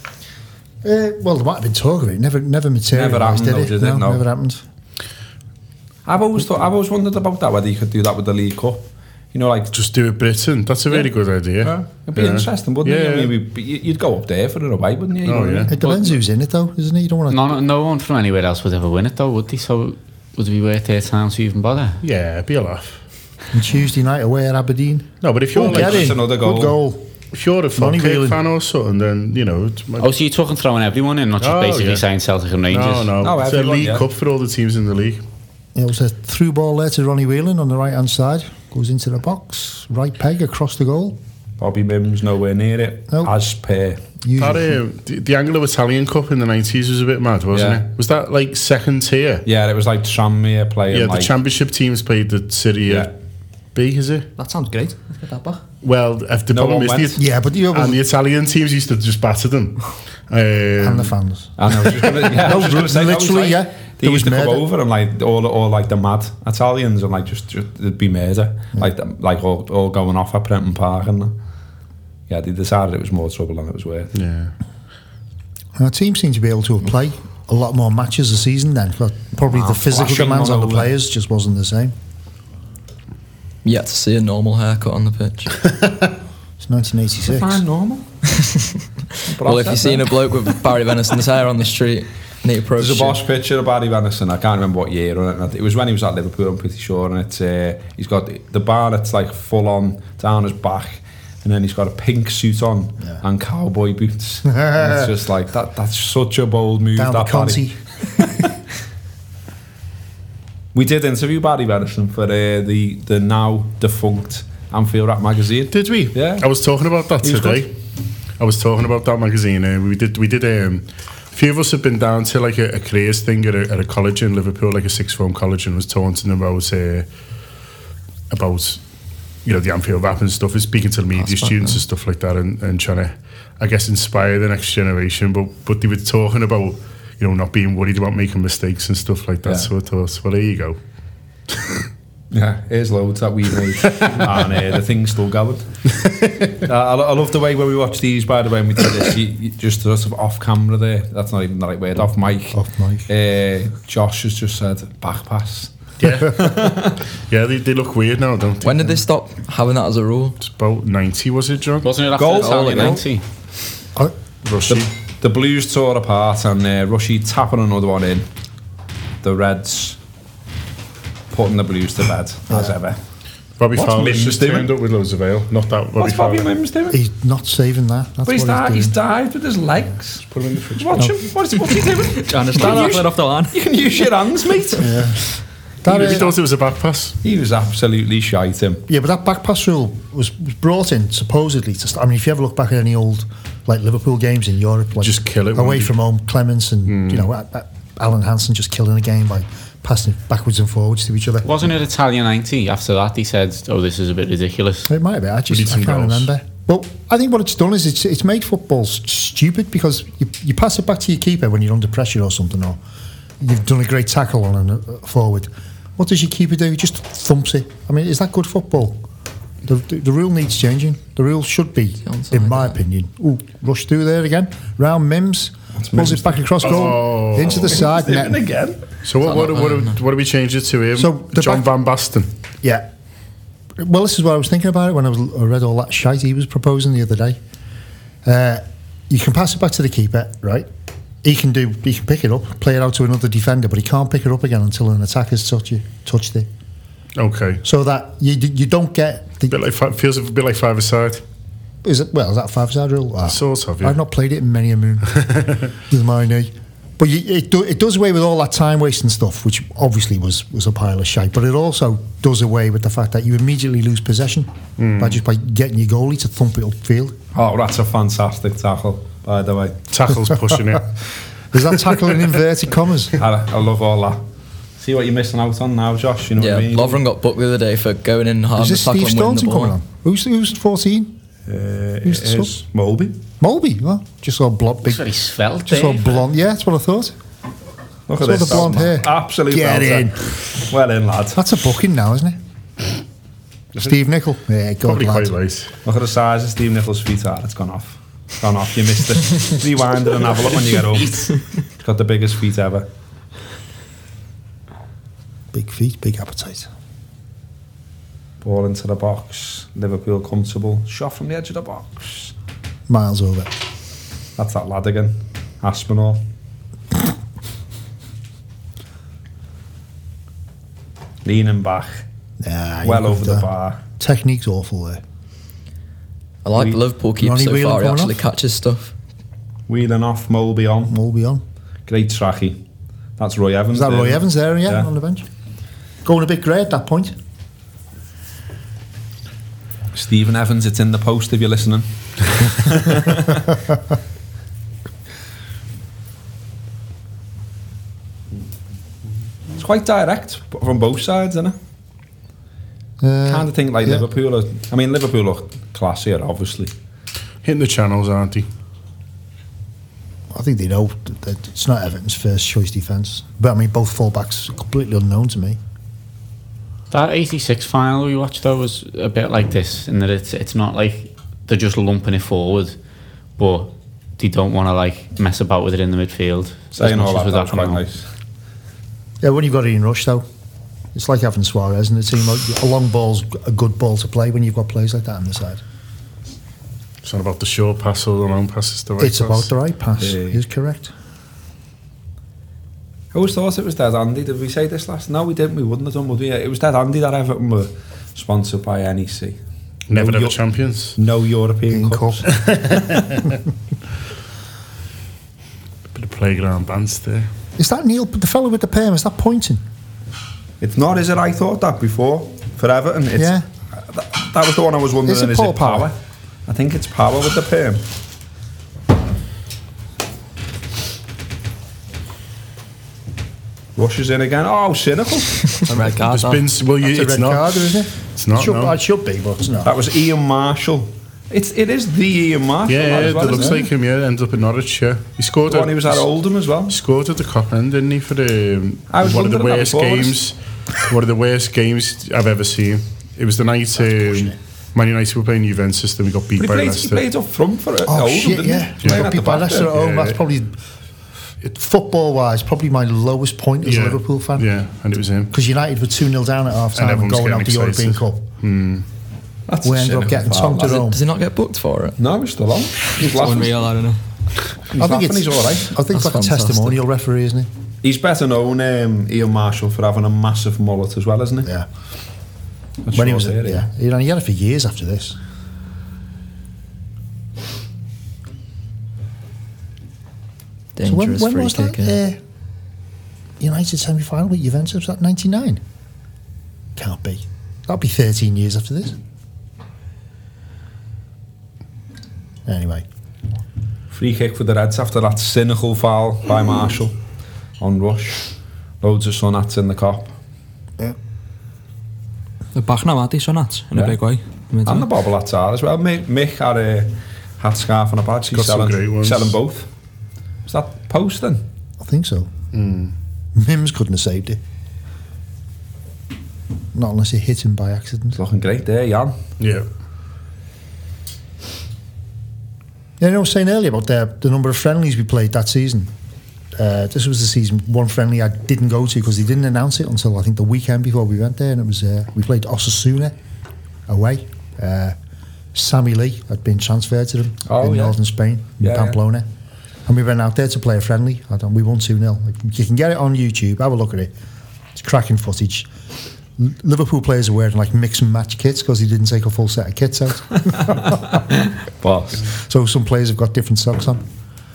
Uh, well, there might have been talk of it. Never, never materialised, happened, did though, it? did it? No, No. never happened. I've always thought. I've always wondered about that. Whether you could do that with the League Cup. You know, like Just do it Britain. That's a really good idea. Yeah, it'd be Yeah. interesting, wouldn't Yeah, it? I yeah. mean, we- you'd go up there for it away, wouldn't you? You Oh, know what I yeah. mean? It depends who's in it, though, isn't it? You don't want to. No, no one from anywhere else would ever win it, though, would they? So would it be worth their time to even bother? Yeah, it'd be a laugh. On Tuesday night away at Aberdeen. No, but if you're Oh, like, get that's in. another goal. Good goal. if you're a Money Falkirk wheeling. fan or something, then you know. It's, Oh, so you're talking throwing everyone in, not just Oh, basically yeah. saying Celtic and Rangers? no, no, No, it's a everyone, league yeah. cup for all the teams in the league. It was a through ball there to Ronnie Whelan on the right hand side. Goes into the box. Right peg across the goal. Bobby Mims nowhere near it. No. As per. Usually. That, um, the, the Anglo-Italian Cup in the nineties was a bit mad, wasn't Yeah. it? Was that like second tier? Yeah, it was like Tranmere playing. Yeah, like, the championship teams played the Serie Yeah. B, is it? That sounds great. Let's get that back. Well, if the No problem one is went. the, Yeah, but you and the Italian teams used to just batter them. Um, and the fans. And I was just gonna, yeah, I was just gonna say, that was literally, like- yeah. They There used was to come murder. over and like all, all like the mad Italians and like just, just it'd be murder, like the, like all, all going off at Prenton Park and that. Yeah, they decided it was more trouble than it was worth. yeah. Our team seemed to be able to play a lot more matches a season then. But probably Wow, the physical flashing demands on the all over. players just wasn't the same. Yet to see a normal haircut on the pitch. It's nineteen eighty-six. Fine, normal. Well, if you've seen a bloke with Barry Venison's hair on the street, and he approached There's a you- boss picture of Barry Venison. I can't remember what year or anything. It was when he was at Liverpool, I'm pretty sure. And it's uh, he's got the, the bar that's like full on down his back, and then he's got a pink suit on Yeah. and cowboy boots. And it's just like that. That's such a bold move. Down that the Barry. Conti. We did interview Barry Venison for uh, the the now defunct Anfield Rap magazine. Did we? Yeah. I was talking about that He was today. I was talking about that magazine. Uh, we did. We did. Um, a few of us have been down to like a, a careers thing at a, at a college in Liverpool, like a sixth form college, and was talking to them about uh, about you know the Anfield Rap and stuff, and speaking to the media That's students fun, and stuff like that, and, and trying to, I guess, inspire the next generation. But but they were talking about you know not being worried about making mistakes and stuff like that. Yeah. So I thought, well, there you go. Yeah, here's loads that we made, and uh, the thing's still going. uh, I, I love the way when we watch these. By the way, when we do this, you, you just sort of off camera there. That's not even the right word. Off mic. Off mic. Uh, Josh has just said back pass. Yeah, yeah. They, they look weird now, don't they? When did they stop having that as a rule? It's about ninety, was it, John? Wasn't it after Goal. the Italian Goal. ninety? Oh, Rushy. The, the Blues tore apart, and uh, Rushy tapping another one in. The Reds putting the Blues to bed as ever. Bobby What's Fowler's Mims just doing? turned up with loads of ale. Not that Bobby What's Bobby Fowler. Mims doing? he's not saving that. That's But he's, what di- he's he's doing. dived with his legs. Put him in the fridge. Watch him. What's, what's he doing? Trying to start that off the line. You can use your hands, mate. That He is- thought it was a back pass. He was absolutely shite, him. Yeah, but that back pass rule was, was brought in supposedly to. St- I mean, if you ever look back at any old like Liverpool games in Europe, like Just kill it, away wouldn't you? from home, Clements and you know uh, uh, Alan Hansen just killing the game by passing it backwards and forwards to each other. Wasn't it Italian ninety? After that, they said, "Oh, this is a bit ridiculous." It might be. I need just I some can't goals. remember. Well, I think what it's done is it's it's made football s- stupid because you, you pass it back to your keeper when you're under pressure or something, or you've done a great tackle on a uh, forward. What does your keeper do? He just thumps it. I mean, is that good football? The, the, the rule needs changing. The rule should be, onside, in my yeah. opinion, ooh, rush through there again, round Mims, pulls it back across goal, Oh. into the side net. Doing it again. So what, what, what, what, what do we change it to him? So the John back- Van Basten. Yeah. Well, this is what I was thinking about it when I, was, I read all that shite he was proposing the other day. Uh, you can pass it back to the keeper, right? He can do. He can pick it up, play it out to another defender, but he can't pick it up again until an attacker's touched you, touched it. Okay. So that you you don't get the. Bit like fi- feels a bit like five aside. Is it well? Is that a five-side rule? Ah, Sort of, yeah. I've not played it in many a moon with my knee, but you, it do, it does away with all that time wasting stuff, which obviously was was a pile of shite. But it also does away with the fact that you immediately lose possession by just by getting your goalie to thump it upfield. Oh, that's a fantastic tackle, by the way. Tackles pushing it. Is that tackle in inverted commas? I, I love all that. See what you're missing out on now, Josh. You know Yeah, what I mean? Lovren got booked the other day for going in hard Is to this tackle Steve and winning the Staunton ball. coming on? Who's who's fourteen? Uh, Who's the it is Molby. Molby. Well, just saw blonde, big, It's very svelte. just saw there. blonde. Yeah, that's what I thought. Look Saw at this. the blonde hair. Absolute Get belter. Well in, lad. That's a booking now, isn't it? Steve Nicol. Yeah, good Probably lad. quite late. Look at the size of Steve Nichol's feet. Ah, it's gone off. It's gone off. You missed it. Rewind it and have a look when you get home. He's got the biggest feet ever. Big feet, big appetite. Ball into the box. Liverpool comfortable. Shot from the edge of the box. Miles over. That's that lad again. Aspinall. Leaning back. Nah, Well you've over got the bar. Technique's awful there. I like We- the Liverpool keeper Ronnie so Whelan far. He coming actually off? catches stuff. Wheeling off. Molby on. Molby on. Great tracky. That's Roy Evans. Is that there. Roy Evans there? Yeah, Yeah. on the bench. Going a bit grey at that point. Stephen Evans, it's in the post if you're listening. It's quite direct from both sides, isn't it? Uh, Kind of think like yeah. Liverpool. Are, I mean, Liverpool are classier, obviously. Hitting the channels, aren't he? I think they know that it's not Everton's first choice defence. But I mean, both fullbacks are completely unknown to me. That eighty-six final we watched though was a bit like this in that it's it's not like they're just lumping it forward, but they don't want to like mess about with it in the midfield. as Saying much all as that, with that's quite now. nice. Yeah, when you've got Ian Rush, though, it's like having Suarez in the team. A long ball's a good ball to play when you've got players like that on the side. It's not about the short pass or the long pass. It's the right It's pass. about the right pass. Yeah. Is correct. I always thought it was dead handy. Did we say this last? No, we didn't. We wouldn't have done, would we? It was dead handy that Everton were sponsored by N E C. Never No ever Eu- champions. No European In Cups. Cup. Bit of playground bands there. Is that Neil, the fellow with the perm? Is that Poynton? It's not, is it? I thought that before for Everton. It's, Yeah. That, that was the one I was wondering. Is it Is Paul it Power? Power? I think it's Power with the perm. Rushes in again. Oh, cynical. A red card. There's that. been well, you, That's a it's red not. card, isn't it? It's not. It should, no. it should be, but it's not. That was Ian Marshall. It's it is the Ian Marshall. Yeah, lad yeah, as well, that looks isn't it? like him. Yeah, ends up in Norwich. Yeah, he scored. The one at- he was at Oldham as well. He scored at the Cop End, didn't he? For the um, I was one of the wondering that worst before, games. One of the worst games I've ever seen. It was the night um, Man United were playing Juventus, then we got beat But he by played, he Leicester. played up front for it. Oh, Oldham, shit, didn't yeah. he? Playing Got at the beat by back Leicester there. at home. Yeah. That's probably, it, football-wise, probably my lowest point as a Liverpool fan. Yeah, and it was him. Because United were two nil down at half-time and, everyone's going out the getting European Cup. excited. That's We a ended up cynical getting foul, tonked that. at Does, home. it, does he not get booked for it? No, he's still on. He's It's laughing. unreal, I don't know. He's I think laughing, it's he's all right. I think it's That's like a fantastic. testimonial referee, isn't he? He's better known, um, Ian Marshall, for having a massive mullet as well, isn't he? Yeah. That's When he short was, hair, yeah, you know, he had it for years after this. So when, Dangerous when free was kick. that? yeah. Uh, United semi-final with Juventus, was that ninety-nine? Can't be. That'll be thirteen years after this. Anyway, Free kick for the Reds after that cynical foul by Marshall on Rush. Loads of sun hats in the cop. yeah. They're back now, aren't they, Sonats? In Yeah. a big way. And the bobble hats are as well. Mick, Mick had a hat scarf and a badge. He's Got some selling, great ones. selling both. Was that posting? I think so. Mims couldn't have saved it. Not unless he hit him by accident. Looking great there, Jan. Yeah. Yeah, you know, I was saying earlier about the, the number of friendlies we played that season. Uh, this was the season, one friendly I didn't go to because they didn't announce it until I think the weekend before we went there, and it was uh, we played Osasuna away. Uh, Sammy Lee had been transferred to them Oh, in yeah. northern Spain, in Yeah, Pamplona. And we went out there to play a friendly. I don't, we won two nil. You can get it on YouTube, have a look at it. It's cracking footage. L- Liverpool players are wearing like mix and match kits because he didn't take a full set of kits out. Boss. So some players have got different socks on.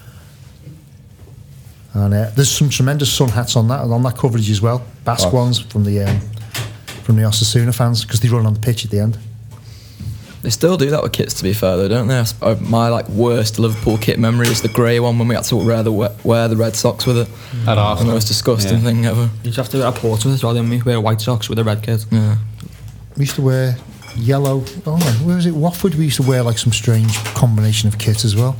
And uh, there's some tremendous sun hats on that on that coverage as well. Basque Oh. ones from the um, from the Osasuna fans because they run on the pitch at the end. They still do that with kits, to be fair, though, don't they? I s- uh, My like worst Liverpool kit memory is the grey one when we had to wear the we- wear the red socks with it. At The Arsenal. most disgusting Yeah. thing ever. You just have to wear a Portsmouth as well, didn't we? Wear white socks with a red kit. Yeah. We used to wear yellow. Oh, no, where was it? Watford. We used to wear like some strange combination of kits as well.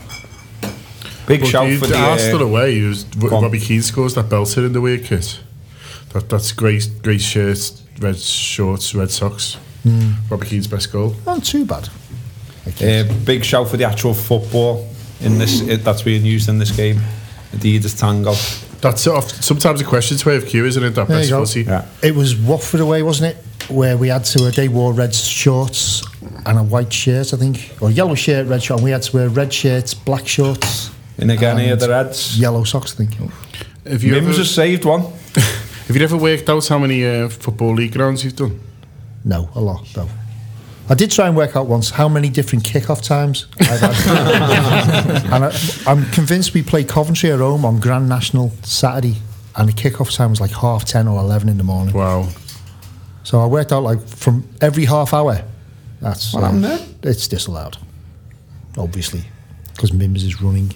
Big But shout you- for the... Arsenal Uh, away, he was, Go on. Robbie Keane scores that belter in the weird kit. That, that's great, great shirt, red shorts, red socks. Robbie Keane's best goal. Not too bad. uh, big shout for the actual football in this it, that's being used in this game. Adidas Tango. That's off, sometimes a question to A F Q, isn't it? That There you best go. footy. Yeah. It was Watford away, wasn't it? Where we had to, uh, they wore red shorts and a white shirt, I think. Or yellow shirt, red short. And we had to wear red shirts, black shorts, And again here, And the Reds. yellow socks, I think. Have you, Mims ever, has saved one. have you ever worked out how many uh, Football League grounds you've done? No, a lot, though. I did try and work out once how many different kick-off times I've had. And I, I'm convinced we played Coventry at home on Grand National Saturday, and the kick-off time was like half ten or eleven in the morning. Wow. So I worked out like from every half hour. That's What uh, happened there? It's disallowed, obviously, because Mims is running.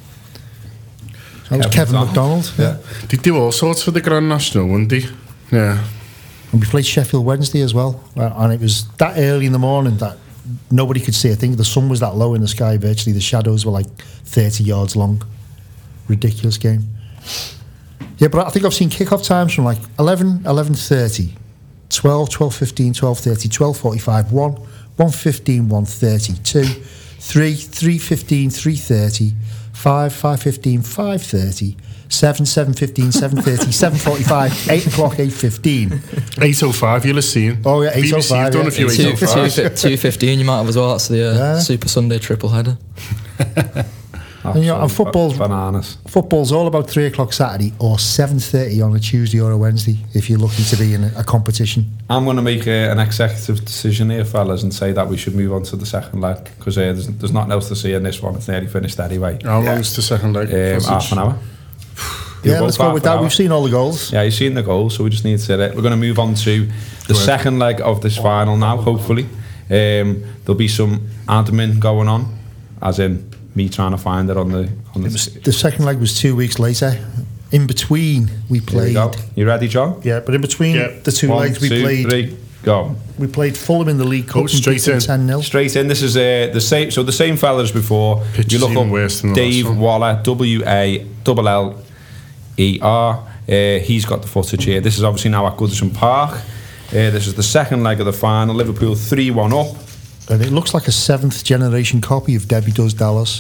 That was Kevin Kevin McDonald. McDonald. Yeah. They do all sorts for the Grand National, wouldn't they? Yeah. And we played Sheffield Wednesday as well, uh, and it was that early in the morning that nobody could see a thing. The sun was that low in the sky, virtually. The shadows were like thirty yards long. Ridiculous game. Yeah, but I think I've seen kick-off times from like eleven, eleven thirty, twelve, twelve fifteen, twelve thirty, twelve forty-five, one, one fifteen, one thirty, two, three, three fifteen, three thirty, five, five fifteen, five thirty, seven, seven fifteen, seven thirty, seven forty-five, eight o'clock, eight fifteen. eight oh five, you'll have seen. Oh, yeah, B B C have eight oh five, done yeah. a few Two, eight oh fives. two, two fifteen you might have as well. That's the uh, Yeah. Super Sunday triple header. And, you know, and football's, bananas. football's all about three o'clock Saturday or seven thirty on a Tuesday or a Wednesday if you're looking to be in a, a competition. I'm going to make a, an executive decision here, fellas, and say that we should move on to the second leg because uh, there's, there's nothing else to see in this one. It's nearly finished anyway. How long's the second leg? Um, Sausage? half an hour. Yeah, Both let's go half with an that. hour. We've seen all the goals. Yeah, you've seen the goal, so we just need to say it. We're going to move on to the second leg of this final now, hopefully. Um, there'll be some admin going on, as in me trying to find it on the... On the, The second leg was two weeks later. In between, we Here we played. go. You ready, John? Yeah, but in between Yeah. the two One, legs, we two, played. three, go. We played Fulham in the League Cup. Go and straight beat them in. ten nil. Straight in. This is uh, the same. So the same fellas before. Pitch you is look even up worse than the Dave last one. Waller, W A L L E R. Uh, he's got the footage here. This is obviously now at Goodison Park. Uh, this is the second leg of the final. Liverpool three one up. And it looks like a seventh generation copy of Debbie Does Dallas.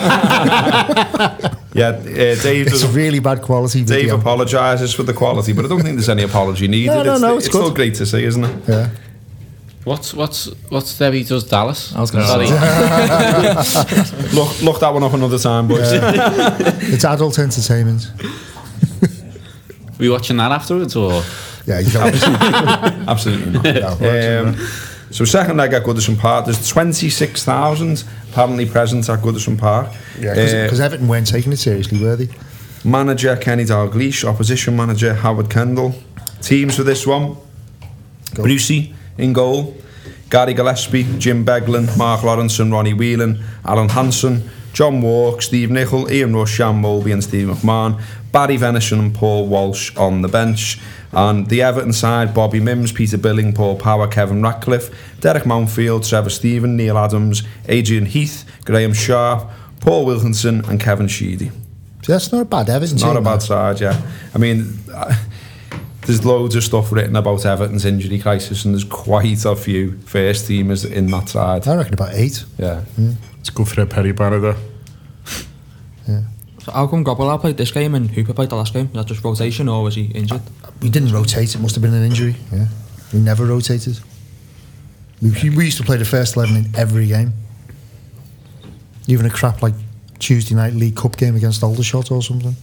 Yeah, uh, Dave. It's Does, really bad quality Dave video. apologises for the quality, but I don't think there's any apology needed. No, no, it's no, it's, it's still good. great to see, isn't it? Yeah. What's what's what's Debbie Does Dallas? I was gonna Sorry. say. Look, look that one up another time, boys. It's adult entertainment. Were you watching that afterwards, or Yeah, you don't. Absolutely not. Yeah, Um, so second leg at Goodison Park, there's twenty-six thousand apparently present at Goodison Park. because Uh, Everton weren't taking it seriously, were they? manager Kenny Dalglish, opposition manager Howard Kendall. Teams for this one: Go. Brucey in goal, Gary Gillespie, Jim Beglin, Mark Lawrenson, Ronnie Whelan, Alan Hansen, John Walk, Steve Nichol, Ian Rush, Jan Molby and Steve McMahon, Barry Venison and Paul Walsh on the bench. And the Everton side, Bobby Mims, Peter Billing, Paul Power, Kevin Ratcliffe, Derek Mountfield, Trevor Stephen, Neil Adams, Adrian Heath, Graham Sharp, Paul Wilkinson and Kevin Sheedy. So that's not a bad Everton Not team, a bad man. side, yeah. I mean, uh, there's loads of stuff written about Everton's injury crisis and there's quite a few first teamers in that side. I reckon about eight. Yeah. It's good for a Perry Banner though. So how come Grobbelaar played this game and Hooper played the last game? Was that just rotation or was he injured? We didn't rotate. It must have been an injury. Yeah, we never rotated. We, we used to play the first eleven in every game. Even a crap like Tuesday night League Cup game against Aldershot or something.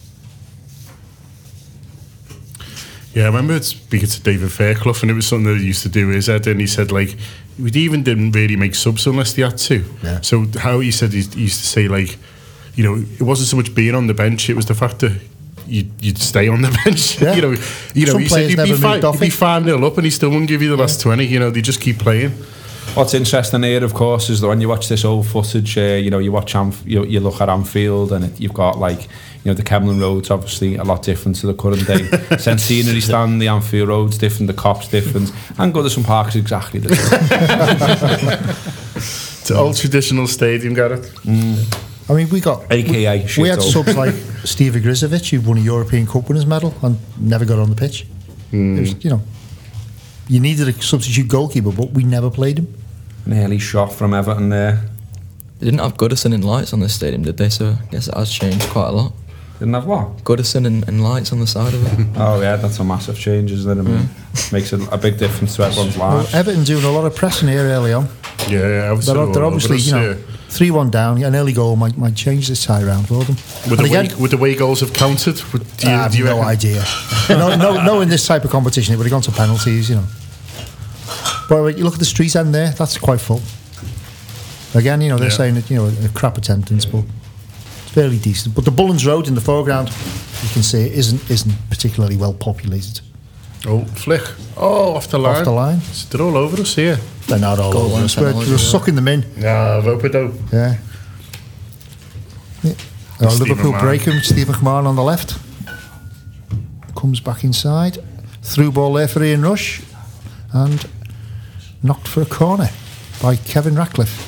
Yeah, I remember speaking to David Fairclough, and it was something that he used to do his head, and he said, like, we even didn't really make subs unless they had to. Yeah. So how he said he, he used to say, like, you know, it wasn't so much being on the bench, it was the fact that you'd, you'd stay on the bench. Yeah. you know, you know Some he said players you'd be, never five, moved off you'd be it. five nil up and he still wouldn't give you the last twenty, you know, they just keep playing. What's interesting here, of course, is that when you watch this old footage, uh, you know, you watch Anf- you, you look at Anfield and it, you've got like, you know, the Kemlin Road's obviously a lot different to the current day. Centenary stand, the Anfield Road's different, the Cop's different, and Goodison Park's exactly the same. It's an old traditional stadium, Garrett. I mean, we got A K A we, shit we had old. subs like Steve Igrizovic, who won a European Cup winners medal and never got on the pitch. It was, you know, you needed a substitute goalkeeper, but we never played him. Nearly shot from Everton there. They didn't have Goodison and lights on this stadium, did they? So I guess it has changed quite a lot. Didn't have what? Goodison and, and lights on the side of it. Oh yeah, that's a massive change, isn't it? I mean, makes a, a big difference to everyone's Well, lives. Everton doing a lot of pressing here early on. Yeah, yeah, I was They're, all they're over obviously, us, you know, yeah. three one down. An early goal might might change this tie round for them. Would And the, way, again, would the way goals have counted? Would, do you, I have do you no reckon? idea. no, no, no, in this type of competition, it would have gone to penalties, you know. But when you look at the street end there, that's quite full. Again, you know, they're Yeah. saying that, you know, a crap attendance, but it's fairly decent. But the Bullens Road in the foreground, you can see, isn't isn't particularly well populated. Oh, flick. Oh, off the line. Off the line. So they're all over us here. They're not all Goal over line us. We're, penalty, we're yeah. sucking them in. Yeah, I've opened up. Yeah. yeah. Oh, Steve Liverpool McMahon. break him. Steve McMahon on the left. Comes back inside. Through ball there for Ian Rush. And knocked for a corner by Kevin Ratcliffe.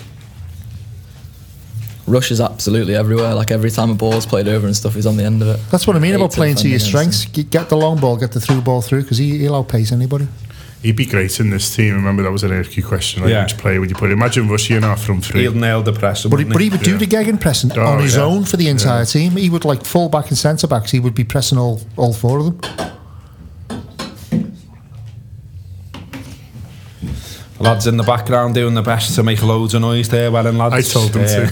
Rush is absolutely everywhere. Like every time a ball's played over and stuff, he's on the end of it. That's what I mean Hate about to playing to defend your against strengths. him. Get, get the long ball, get the through ball through, because he, he'll outpace anybody. He'd be great in this team. Remember, that was an A F Q question. Like, Yeah. which player would you put? Imagine Rushy and our front three. He'll nail the press. But he, but he would do Yeah. the gegenpressing Oh, on his yeah. own for the entire Yeah. team. He would like full back and centre backs. He would be pressing all all four of them. Lads in the background doing the best to make loads of noise there, well and lads. I told them Uh,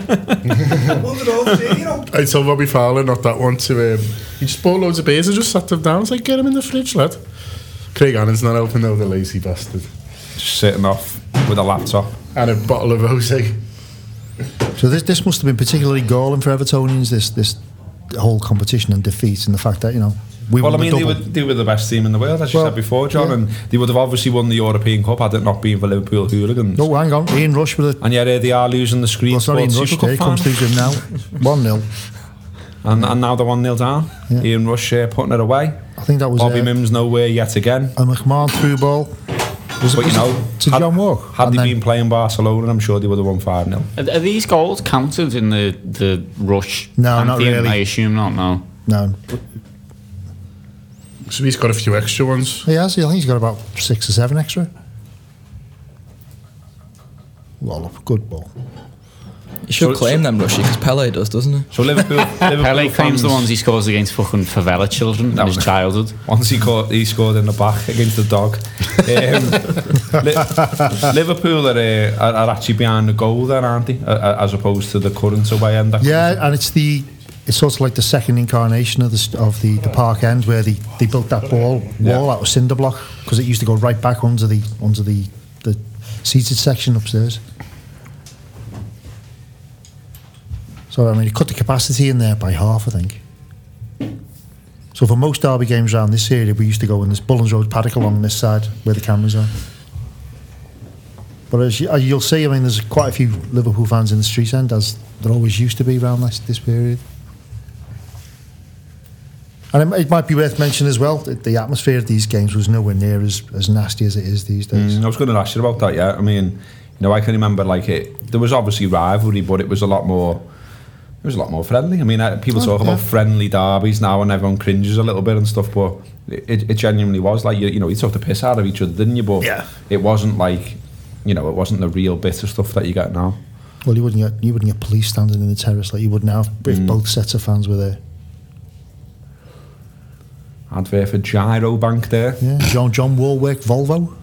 to. I told Robbie Fowler, not that one, to... Um, he just bought loads of beers and just sat them down. I was like, get him in the fridge, lad. Craig Annan's not open though, the lazy bastard. Just sitting off with a laptop. And a bottle of rosé. So this this must have been particularly galling for Evertonians. This this whole competition and defeat, and the fact that you know we Well, I won mean, the they were, double. they were the best team in the world, as you Well, said before, John, yeah. and they would have obviously won the European Cup had it not been for Liverpool hooligans. No, hang on, Ian Rush with it. And yet uh, they are losing the Screen Well, it's not Ian Sports Rush. Super There Cup comes final. through to him now, one nil. And, and now they're one nil down. Yeah. Ian Rush uh, putting it away. I think that was Bobby uh, Mims nowhere yet again. a McMahon through ball. Was it, But you was know, it to had- John Walk? Had And they then- been playing Barcelona, I'm sure they would have won five nil. Are, are these goals counted in the, the Rush? No, not pantheon? really. I assume not, no. No, So he's got a few extra ones. he has. I think he's got about six or seven extra. Wallop, good ball. You should So- claim them, Rushy, because Pele does, doesn't he? So Liverpool, Liverpool Pele fans, claims the ones he scores against fucking favela children in his was- childhood. Once he, caught, he scored in the back against the dog. Um, Li- Liverpool are, uh, are, are actually behind the goal there, aren't they? Uh, as opposed to the current away end. Yeah, and it's the it's sort of like the second incarnation of the st- of the, the park end where they, they built that ball wall Yeah. out of cinder block because it used to go right back under the under the the seated section upstairs. So I mean, it cut the capacity in there by half, I think. So for most derby games around this area, we used to go in this Bullens Road paddock along this side where the cameras are. But as you, you'll see, I mean, there's quite a few Liverpool fans in the street end, as there always used to be around this, this period. And it, it might be worth mentioning as well that the atmosphere of these games was nowhere near as, as nasty as it is these days. Mm, I was going to ask you about that, yeah. I mean, you know, I can remember, like, it. There was obviously rivalry, but it was a lot more... It was a lot more friendly. I mean, uh, people Oh, talk yeah. about friendly derbies now and everyone cringes a little bit and stuff, but it, it genuinely was. Like, you, you know, you took the piss out of each other, didn't you? But Yeah. it wasn't like, you know, it wasn't the real bitter stuff that you get now. Well, you wouldn't get you wouldn't get police standing in the terrace like you would now if Mm. both sets of fans were there. Advert for Gyro Bank there. Yeah, John John Warwick Volvo.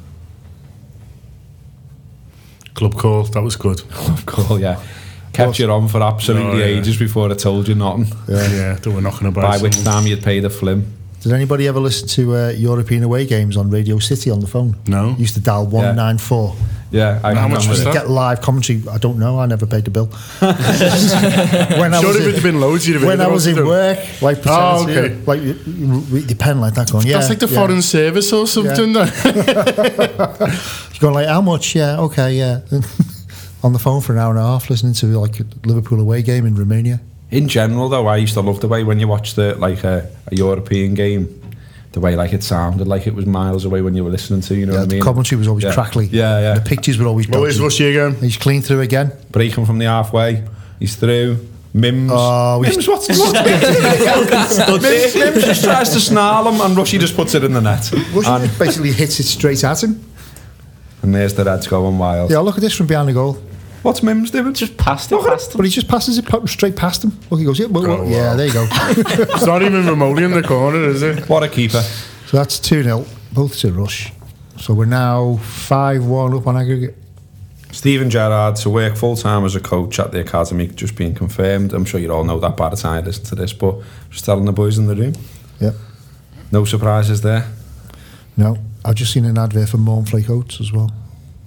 Club call, that was good. Cool, yeah. Kept you on for absolutely Oh, yeah. ages before it told you nothing. Yeah, yeah, they were knocking about. By which someone. time you'd pay the flim. Did anybody ever listen to uh, European away games on Radio City on the phone? No. Used to dial one nine four. Yeah, I How can much remember was it. that? Get live commentary. I don't know. I never paid the bill. when I Sure, was if it in, had been loads, you'd have when heard I about was it, in though. work, like Oh, pretending to- okay. like you- you read the pen like that, going, yeah. That's like the yeah. foreign service or something. Yeah. You're going like, how much? Yeah, okay, yeah. On the phone for an hour and a half, listening to like a Liverpool away game in Romania. In general, though, I used to love the way when you watched the, like a, a European game, the way like it sounded like it was miles away when you were listening to, you know Yeah, what I the mean? commentary was always Yeah. crackly. Yeah, yeah. The pictures were always What is dodgy. Rushy again? He's clean through again. Breaking from the halfway, he's through. Mims. Oh, we- Mims, what's what's Mims, Mims just tries to snarl him and Rushy just puts it in the net. Russian And, basically hits it straight at him. and there's the Reds going wild. Yeah, look at this from behind the goal. What's Mims doing? Just past it, past But he just passes it pa- straight past him. Look, he goes, yeah, well, well, Oh, wow. yeah, there you go. It's not even remotely in the corner, is it? What a keeper. So that's two nil, both to Rush. So we're now five one up on aggregate. Stephen Gerrard to work full time as a coach at the academy, just being confirmed. I'm sure you all know that by the time you listen to this, but just telling the boys in the room. Yeah. No surprises there. No, I've just seen an advert for Mornflake Oats as well.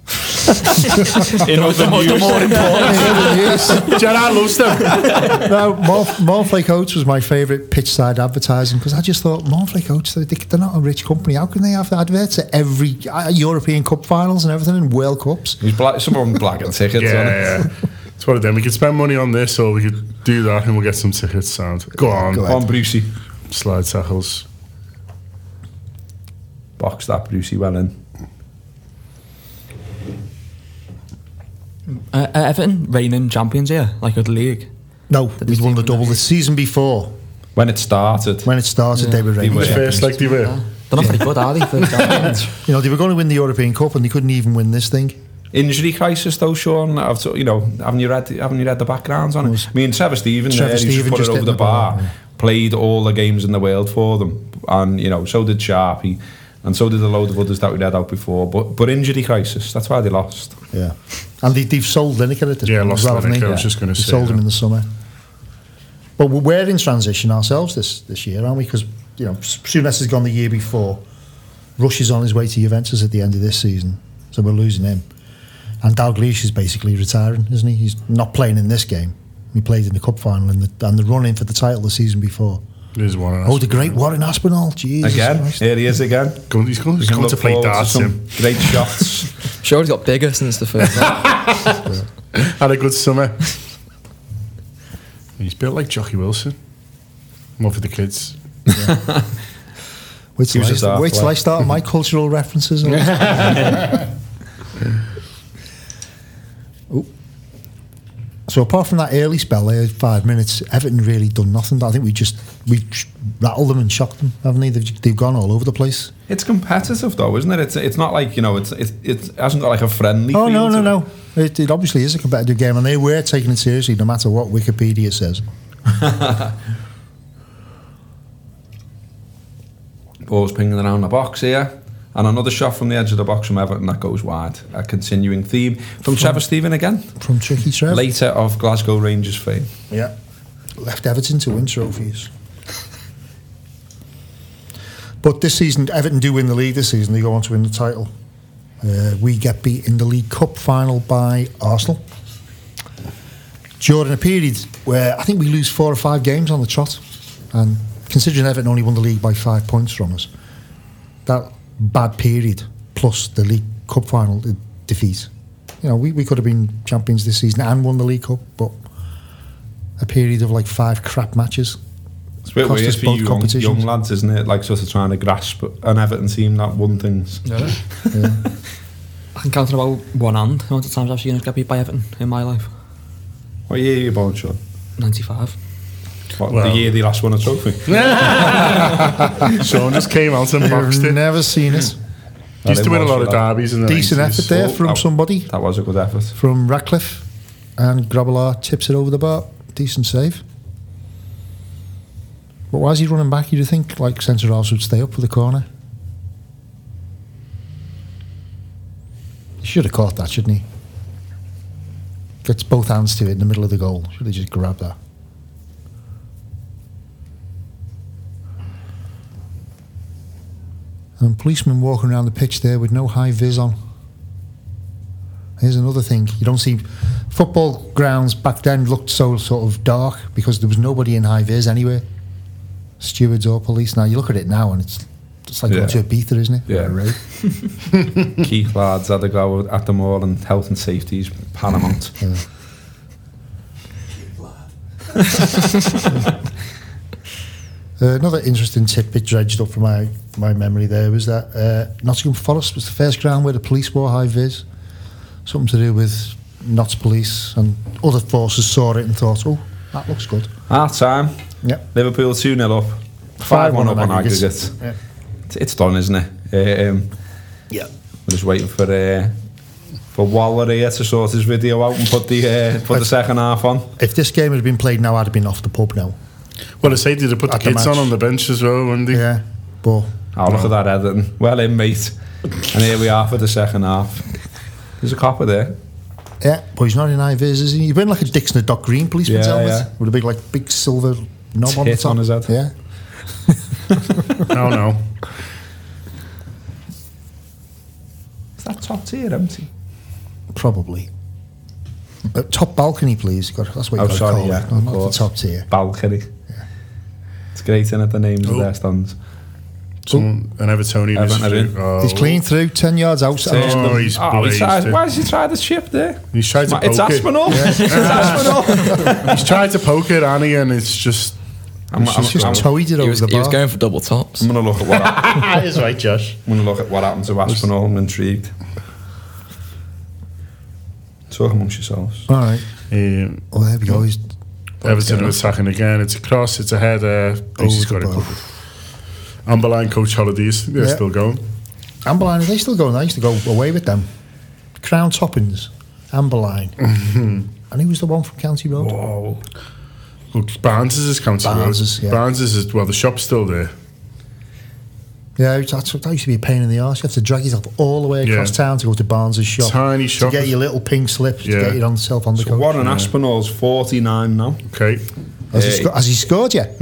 In other news, Gerard loves them. No, Morn- Mornflake Oats was my favourite pitch side advertising because I just thought Mornflake Oats, they, they're not a rich company. How can they have adverts at every uh, European Cup finals and everything and World Cups? he's black, someone blacking tickets. Yeah, on it. yeah. It's one of them. We could spend money on this, or we could do that, and we'll get some tickets. Sound. Go on. Go Come on, Brucey. Slide tackles. Box that Brucey well in. Uh, uh, Everton reigning champions here, like with the league. No, Did we'd they won the even double know? the season before. When it started, When it started, Yeah. they were reigning were. The first, champions. like they were. They're not very good, are they? For champions? You know, they were going to win the European Cup and they couldn't even win this thing. Injury crisis though, Sean. I've t- you know, haven't you read haven't you read the backgrounds on it? I mean, Trevor Stephen, Trevor there, he Stephen just put just it over hit the the bar, bar, yeah. played all the games in the world for them, and you know, so did Sharpie, and so did a load of others that we read out before. But but injury crisis, that's why they lost. Yeah, and they, they've sold Lineker at this Yeah, point lost as well, haven't Lineker, they? I was just gonna They say sold him that. in the summer. But we're in transition ourselves this this year, aren't we? Because you know, Souness has gone the year before. Rush is on his way to Juventus at the end of this season, so we're losing him. And Dalglish is basically retiring, isn't he? He's not playing in this game. He played in the cup final and the, and the run-in for the title the season before. There's Warren Oh, the great Warren Aspinall. Jesus Again, Christ. here he is again. Go- He's going, We he's can going look to play forward to darts, some him. great shots. Sure, he's got bigger since the first one. Had a good summer. He's built like Jockey Wilson. More for the kids. Wait till, He was I, just wait till halfway. I start my cultural references. Ooh. So apart from that early spell there, five minutes, Everton really done nothing. I think we just we sh- rattled them and shocked them, haven't they? They've, they've gone all over the place. It's competitive though, isn't it? It's it's not like, you know, it's it, it hasn't got like a friendly Oh feel no, to no, it. no! It, it obviously is a competitive game, and they were taking it seriously, no matter what Wikipedia says. Ball's pinging around the box here. And another shot from the edge of the box from Everton that goes wide. A continuing theme from Trevor Stephen again. From Tricky Trev. Later of Glasgow Rangers fame. Yeah. Left Everton to win trophies. But this season, Everton do win the league this season. They go on to win the title. Uh, we get beat in the League Cup final by Arsenal. During a period where I think we lose four or five games on the trot. And considering Everton only won the league by five points from us, that bad period plus the League Cup final uh, defeat. You know, we, we could have been champions this season and won the League Cup, but a period of like five crap matches. It's a bit Cost weird us for both you young, competitions. young lads, isn't it? Like sort of trying to grasp an Everton team that won things. Yeah. Yeah. I can count on about one hand the amount of times I've seen us get beat by Everton in my life. What year are you born, Sean? ninety-five. What, Well- the year they last won a trophy? Sean just came out and boxed You've it. never seen it. He used to win a lot of That- derbies in the Decent nineties. effort there Oh, from that- somebody. That was a good effort. From Ratcliffe. And Grobbelaar tips it over the bar. Decent save. But why is he running back? You'd think like centre halves would stay up for the corner. He should have caught that, shouldn't he? Gets both hands to it in the middle of the goal. Should have just grabbed that. And policemen walking around the pitch there with no high vis on. Here's another thing. You don't see football grounds back then looked so sort of dark because there was nobody in high vis anywhere. Stewards or police. Now you look at it now and it's it's like Yeah. going to Ibiza, isn't it? Yeah. Right. Keith lads had to go at them all, and health and safety is paramount. Yeah. Uh, another interesting tidbit dredged up from my, my memory there was that uh, Nottingham Forest was the first ground where the police wore high vis. Something to do with Notts Police, and other forces saw it and thought, oh, that looks good. Half time. Yep. Liverpool two nil up. five one up on aggregate. Yeah. It's, it's done, isn't it? Uh, um, Yeah. we're just waiting for uh, for Waller here to sort his video out and put the uh, put the second half on. If this game had been played now, I'd have been off the pub now. Well, I say did they put the At the kids on match. on the bench as well, wouldn't they? Yeah. But Oh, look at that, Everton. Well in, mate. And here we are for the second half. There's a copper there. yeah, but he's not in high vis, is he? He's been like a Dixon at Dock Green policeman's Yeah, helmet yeah. with a big like big silver knob on the Tit top. on his head. Yeah. No, no. Is that top tier empty? Probably. Uh, top balcony, please. God, that's what you Oh, got to sorry, call yeah, it. of Not the course. top tier. Balcony. It's great, isn't it, the names of Oh. their stands. Someone, an Evertonian is Everton are in. oh, He's clean through, ten yards out. Turn Oh, them- he's oh, he blazed tried, it. why has he tried the chip there? He's tried to It's poke it. Aspinall. It's Aspinall. He's tried to poke it, Annie, and it's just. I'm, He's I'm, just I'm, toed it He over was, the he was bar. going for double tops. I'm gonna look at what happened. That is right, Josh. I'm gonna look at what happened to Aspinall. I'm intrigued. Talk amongst yourselves. All right. Um, Oh, there we go. He's Everton are attacking again. It's a cross. It's a header. He's just got the it bar. covered. Amberline Coach Holidays, they're Yeah. still going. Amberline, are they still going? I used to go away with them. Crown Toppings, Amberline. And who was the one from County Road? Whoa. Well, Barnes's is County Road. Barnes's, yeah. Barnes's is, well, the shop's still there. Yeah, that's, that used to be a pain in the arse. You have to drag yourself all the way across Yeah. town to go to Barnes's shop. Tiny shop. To get your little pink slips Yeah. to get yourself on the So coach. Warren Aspinall's forty-nine now. Okay. Has, he Uh, sco- has he scored yet?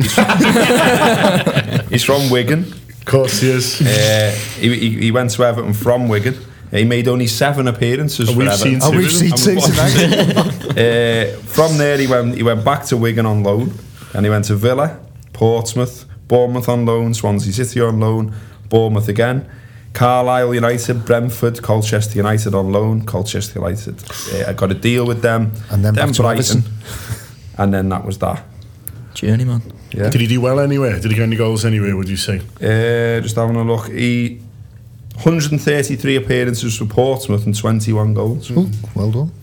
He's from Wigan. Of course he is. Uh, he, he, he went to Everton from Wigan. He made only seven appearances Oh, for we've Everton. seen Oh, we've two seen of two tonight. Uh, from there, he went he went back to Wigan on loan, and he went to Villa, Portsmouth, Bournemouth on loan, Swansea City on loan, Bournemouth again, Carlisle United, Brentford, Colchester United on loan, Colchester United. Uh, I got a deal with them, And then back to Everton. and then that was that. Journeyman. Yeah. Did he do well anywhere? Did he get any goals anywhere, would you say? Uh, just having a look. He one hundred thirty-three appearances for Portsmouth and twenty-one goals. Ooh, well done.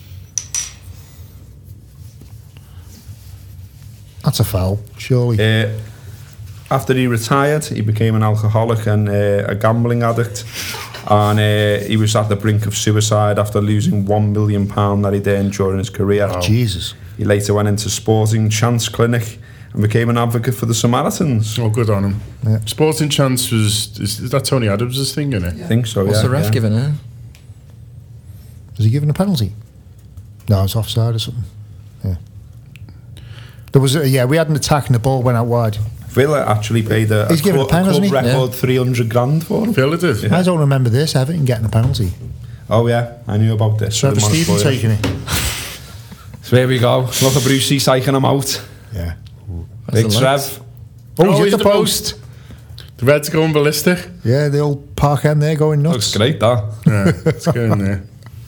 That's a foul, surely. Uh, after he retired, he became an alcoholic and uh, a gambling addict, and uh, he was at the brink of suicide after losing one million pound that he'd earned during his career. Jesus. He later went into Sporting Chance Clinic and became an advocate for the Samaritans. Oh, good on him. Yeah. Sporting Chance was... Is, is that Tony Adams' thing, isn't it? I think so. What's yeah, the ref yeah. giving her? Was he given a penalty? No, it's offside or something. Yeah. There was, a, yeah, we had an attack and the ball went out wide. Villa actually paid a, He's a, given a club, pen, hasn't club he? record three hundred grand for him. Villa did. Yeah. I don't remember this, Everton getting a penalty. Oh yeah, I knew about this. Trevor I didn't Stephen want to spoil it. taking it. So there we go. Look at Brucey psyching him out. Yeah. Big the Trev. Oh, he's he's at the the post. The Reds going ballistic. Yeah, the old park end there going nuts. Looks great, that. Yeah, it's going there.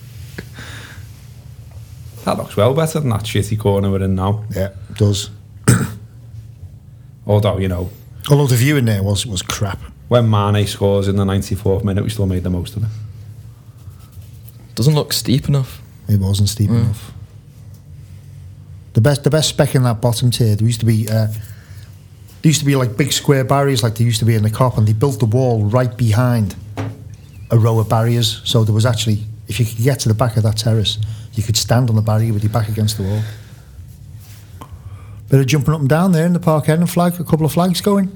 That looks well better than that shitty corner we're in now. Yeah, it does. Although, you know, Although the view in there was, was crap. when Mane scores in the ninety-fourth minute, we still made the most of it. Doesn't look steep enough. It wasn't steep Mm. enough. The best, the best spec in that bottom tier. There used to be, uh, there used to be like big square barriers, like there used to be in the Cop, and they built the wall right behind a row of barriers. So there was actually, if you could get to the back of that terrace, you could stand on the barrier with your back against the wall. Bit of jumping up and down there in the park end and flag, a couple of flags going.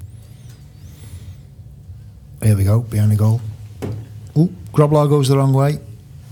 Here we go, behind the goal. Ooh, Groblar goes the wrong way.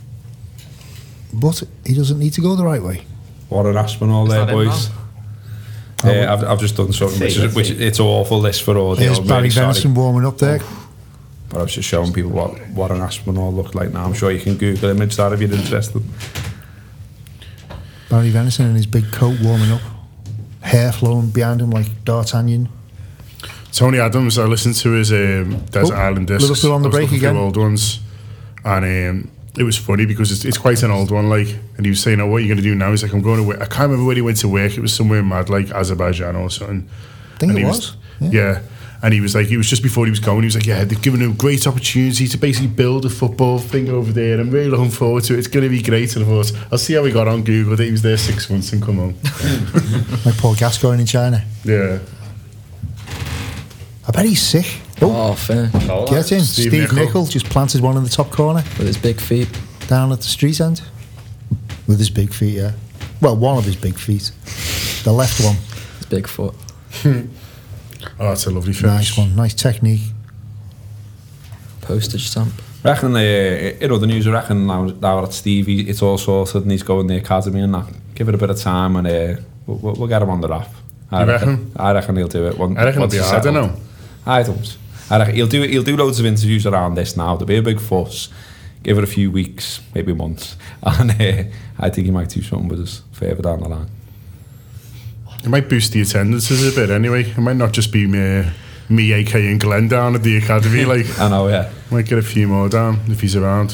But he doesn't need to go the right way. What an Aspinall there, that in boys. Yeah, I've, I've just done something which, is, which it's awful this for audio. There's I'm Barry really sorry. Venison warming up there. But I was just showing people what, what an Aspinall looked like now. I'm sure you can Google image that if you're interested. Barry Venison in his big coat warming up. Hair flowing behind him like D'Artagnan. Tony Adams, I listened to his um, Desert Oh, Island discs. Liverpool on the I was break looking through again. old ones. And um, it was funny because it's, it's quite an old one, like, and he was saying, oh, what are you going to do now? He's like, I'm going to work. I can't remember where he went to work. It was somewhere mad, like Azerbaijan or something. I think And it he was. Yeah. Yeah. And he was like, it was just before he was going, he was like, yeah, they've given him a great opportunity to basically build a football thing over there. I'm really looking forward to it. It's going to be great. And I thought, I'll see how he got on Google. That he was there six months and come home. Like Paul Gascoigne in China. Yeah. I bet he's sick. Oh, fair. Get in. Steve Steve, Nicol. Nicol just planted one in the top corner With his big feet. down at the street end. With his big feet, yeah. Well, one of his big feet. The left one. His big foot. Oh, that's a lovely finish. Nice one. Nice technique. Postage stamp. Reckon, uh, in other news, I reckon now, now that Stevie, it's all sorted and he's going to the academy and that. Give it a bit of time and uh, we'll, we'll get him on the rap. I You reckon? I reckon he'll do it. One, I reckon it'll once be he's hard, I settled. know. I don't. I reckon he'll do it. He'll do loads of interviews around this now. There'll be a big fuss. Give it a few weeks, maybe months, and uh, I think he might do something with us further down the line. It might boost the attendances a bit anyway. It might not just be me, me A K and Glenn down at the academy. Like, I know, yeah. might get a few more down if he's around.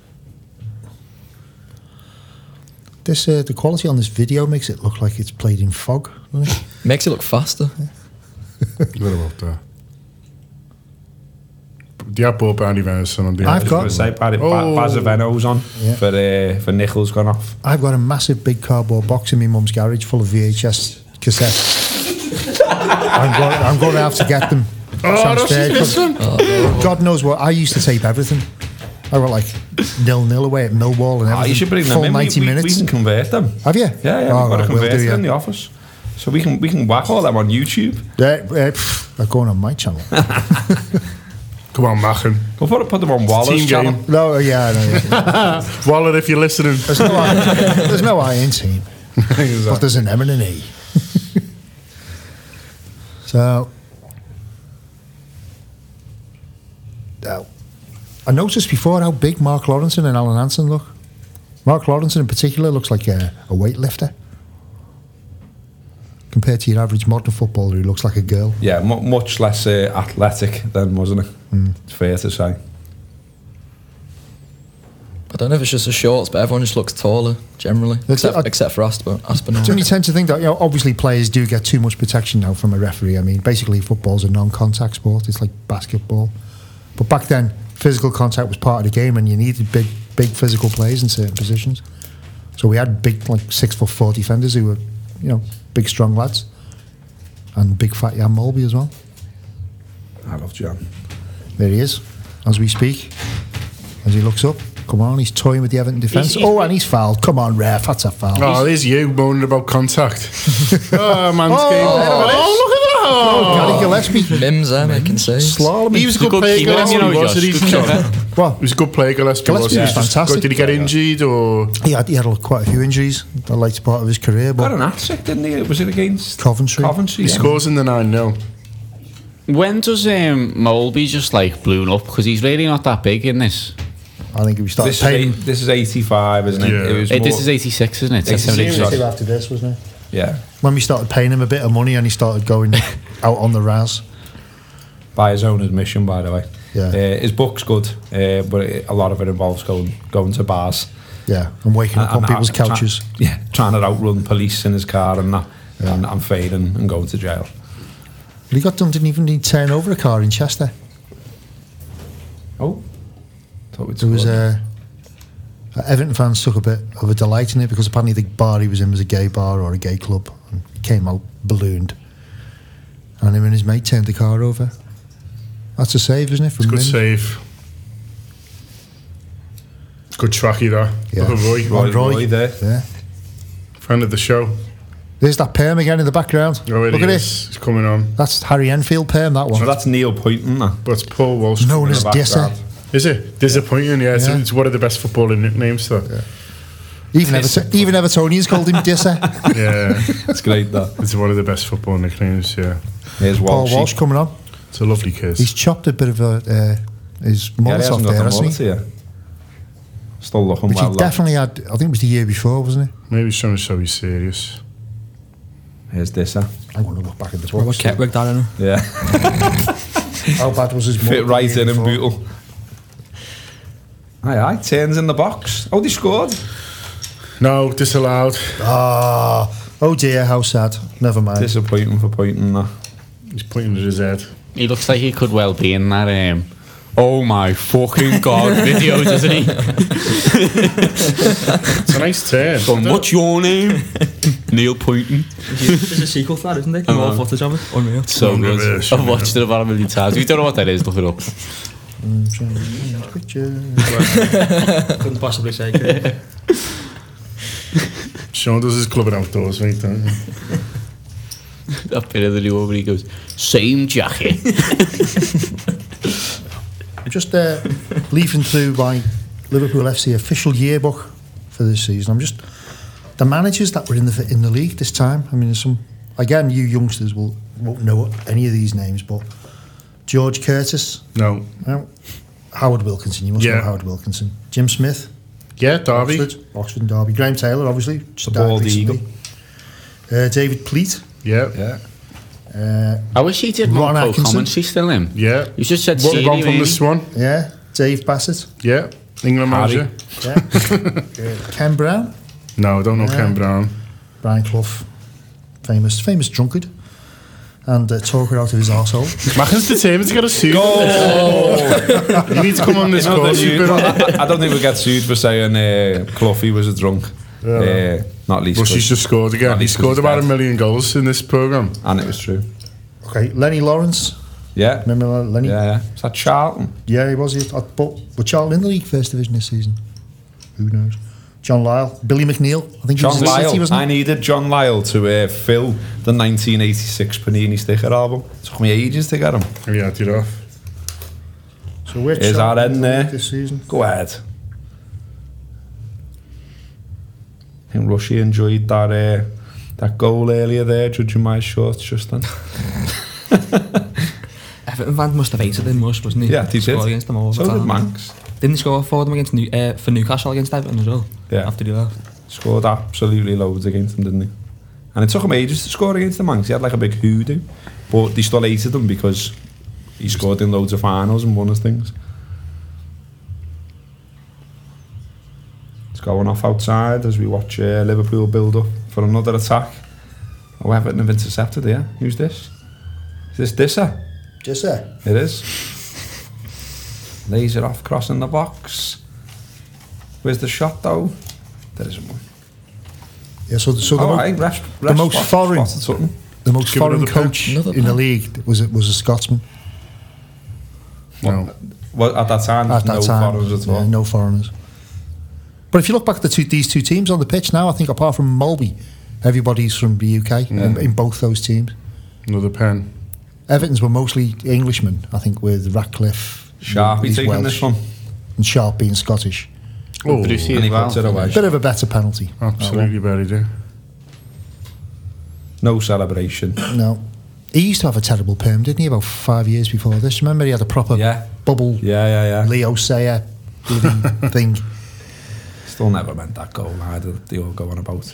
This uh, the quality on this video makes it look like it's played in fog, doesn't it? Makes it look faster. What about that? Do you have bought Barney Venison on the I've I got- was going to say, Barry, Oh. Ba- Bazaveno's on Yeah. for, uh, for Nichol's gone off. I've got a massive big cardboard box in my mum's garage full of V H S cassettes. I'm, going, I'm going to have to get them. Oh, Sounds that's fair, just 'cause missing. God knows what. I used to tape everything. I went like nil-nil away at Millwall and everything. Oh, you should bring them Full in. ninety we, we, minutes. we can convert them. Have you? Yeah, yeah. Oh, we've got a right, will converter do, yeah. in the office. So we can we can whack all them on YouTube. Yeah, uh, pff, they're going on my channel. Come on, Machen. We'll put, put them on Waller's Team channel. game. No, yeah, no, yeah. Waller, if you're listening. There's no I, there's no I in team, but there's an M and an E. So, now, I noticed before how big Mark Lawrenson and Alan Hansen look. Mark Lawrenson in particular looks like a, a weightlifter compared to your average modern footballer who looks like a girl. Yeah, mu much less uh, athletic than, wasn't it? Mm. It's fair to say. I don't know if it's just the shorts, but everyone just looks taller generally, That's except, it, I- except for Aspen. Aspinall. Do you tend to think that, you know, obviously players do get too much protection now from a referee? I mean, basically football's a non-contact sport. It's like basketball. But back then, physical contact was part of the game and you needed big, big physical players in certain positions. So we had big, like six foot four defenders who were, you know, big strong lads. And big fat Jan Mulby as well. I love Jan. There he is, as we speak. As he looks up. Come on, he's toying with the Everton defence. He's- he's- Oh, and he's fouled. Come on, ref, that's a foul. Oh, there's you moaning about contact. Oh, man's Oh, game. oh, Oh, look at that. Oh, Gary Gillespie. Mims there making saves. Slalom. He was a He's a good good player, keeper, Gillespie, you know, wasn't he, Josh. Good John? keeper. Well, He was a good player, Gillespie, Gillespie wasn't he? was fantastic. Did he get injured or... he had, he had quite a few injuries the later part of his career, Got but an hat-trick, didn't he? Was it against Coventry. Coventry? He yeah. scores in the nine nil. When does um, Molby just like blown up? Because he's really not that big in this. I think we started This is, paying eight, this is eighty-five, isn't it? Yeah. it was Eh, this more- is eighty-six, isn't it? eighty-six, seventy-six. right. after this, wasn't it? Yeah, When we started paying him a bit of money and he started going out on the Raz. by his own admission, by the way. Yeah. Uh, his book's good, uh, but it, a lot of it involves going going to bars. Yeah, and waking up And- on and people's try- couches. yeah, trying to outrun police in his car and that, Yeah. and, and fading and going to jail. But he got done, didn't even need to turn over a car in Chester. Oh, thought we'd There was scored. a... Everton fans took a bit of a delight in it because apparently the bar he was in was a gay bar or a gay club and he came out ballooned. And him and his mate turned the car over. That's a save, isn't it? From It's a good Lynn? save. Good tracky, that. Yeah. Look at Roy. Roy, Roy. Roy there. Yeah. Friend of the show. There's that perm again in the background. Oh, it Look at is. it. It's coming on. That's Harry Enfield perm, that one. So that's Neil Poynton, that. But it's Paul Walsh. Known in as the Disser. background. Is it? Disappointing, yeah. It's, Yeah. it's one of the best footballing nicknames, though. Yeah. Even, Everton, even Evertonians called him Disser. It's great, that. It's one of the best football nicknames, yeah. Here's Paul Walshy. Walsh coming on. It's a lovely kiss. He's chopped a bit of a, uh, his Yeah, mullet he off hasn't got there, the hasn't mullet he? here. Still looking Which well, he that. definitely had, I think it was the year before, wasn't it? Maybe he's trying to show he's serious. Here's this, huh? I want to look back at the Robert books. Ketwick, that, innit? Yeah. How bad was his Fit mullet the right year in and before? brutal. Aye, aye, turns in the box. Oh, they scored. No, disallowed. Ah, oh dear, how sad. Never mind. Disappointing for Poynton, that. He's pointing at his head. He looks like he could well be in that. Um, oh my fucking god! video, doesn't he? It's a nice turn. So what's your name? Neil Poynton. There's a sequel to that, isn't there? I More know. footage of it. Unreal. So good. Controversial, I've watched it about a million times. If you don't know what that is, look it up. Couldn't possibly say. Could it? Sean does his club and outdoors, right? Don't he? That bit of the new one where he goes, same jacket. I'm just uh, leafing through my Liverpool F C official yearbook for this season. I'm just the managers that were in the in the league this time. I mean, there's some again, you youngsters will won't know any of these names, but George Curtis, No. no, Howard Wilkinson. You must Yeah. know Howard Wilkinson. Jim Smith, Yeah, Derby. Oxford, Oxford and Derby. Graham Taylor, obviously, just The died bald recently. eagle. Uh, David Pleat. Yeah. Yeah. Uh, I wish he did Ron more pro Atkinson. commentary still him. Yeah. You just said What, C D, gone from maybe. the Swan. yeah, Dave Bassett. Yeah. England Harry. manager. Yeah. uh, Ken Brown. No, I don't know Yeah. Ken Brown. Brian Clough, famous famous drunkard, and uh, talker out of his arsehole. Macken's determined to get a suit. You need to come on this You know, course. the You've suit- been on. I, I don't think we get sued for saying uh, Cloughie was a drunk. Uh, not least. Well, 'cause- she's just scored again. At He least scored he's about a dead. million goals in this programme. And it was true. Okay, Lenny Lawrence, Yeah. Remember Lenny? Yeah, yeah. Is that Charlton? Yeah, he was. He, uh, but were Charlton in the league first division this season? Who knows? John Lyle, Billy McNeil. I think he John was in Lyle. City, wasn't I he? needed John Lyle to uh, fill the nineteen eighty-six Panini sticker album. It took me ages to get him. Yeah, did off. So we're Is Charlton that in in the there? league this season. Go ahead. I think Rushy enjoyed that uh, that goal earlier there, judging my shorts just then. Everton fans must have hated him much, wasn't he? Yeah, he Scored did. against them all the So did time. Manx. Didn't he score for them against New, uh, for Newcastle against Everton as well? Yeah. After he left. Scored absolutely loads against them, didn't he? And it took him ages to score against the Manx. He had like a big hoodoo. But they still hated him because he scored in loads of finals and won us things. It's going off outside as we watch uh, Liverpool build up for another attack. Oh, Everton have intercepted here. Who's this? Is this Dissa? Just there. It is. Lays it off, crossing the box. Where's the shot though? There isn't one. Yeah, so, so the, Oh, mo- right, ref, the ref most spot- foreign, spotted something. the most Give it foreign another pen. coach Another in the pen. league was a, was a Scotsman No. Well, at that time, at that no time. foreigners at all. Yeah, no foreigners. But if you look back at the two, these two teams on the pitch now, I think apart from Mulby, everybody's from the U K in, in both those teams. Another pen. Everton's were mostly Englishmen, I think, with Ratcliffe. Sharpie he's taking Welsh, this one. and Sharp being Scottish. Oh, Brucey And as he well. puts it away. Bit of a better penalty. absolutely buried it. No celebration. No. He used to have a terrible perm, didn't he, about five years before this? Remember, he had a proper Yeah. bubble Yeah, yeah, yeah. Leo Sayer bloody thing. Still never meant that goal either. They all go on about.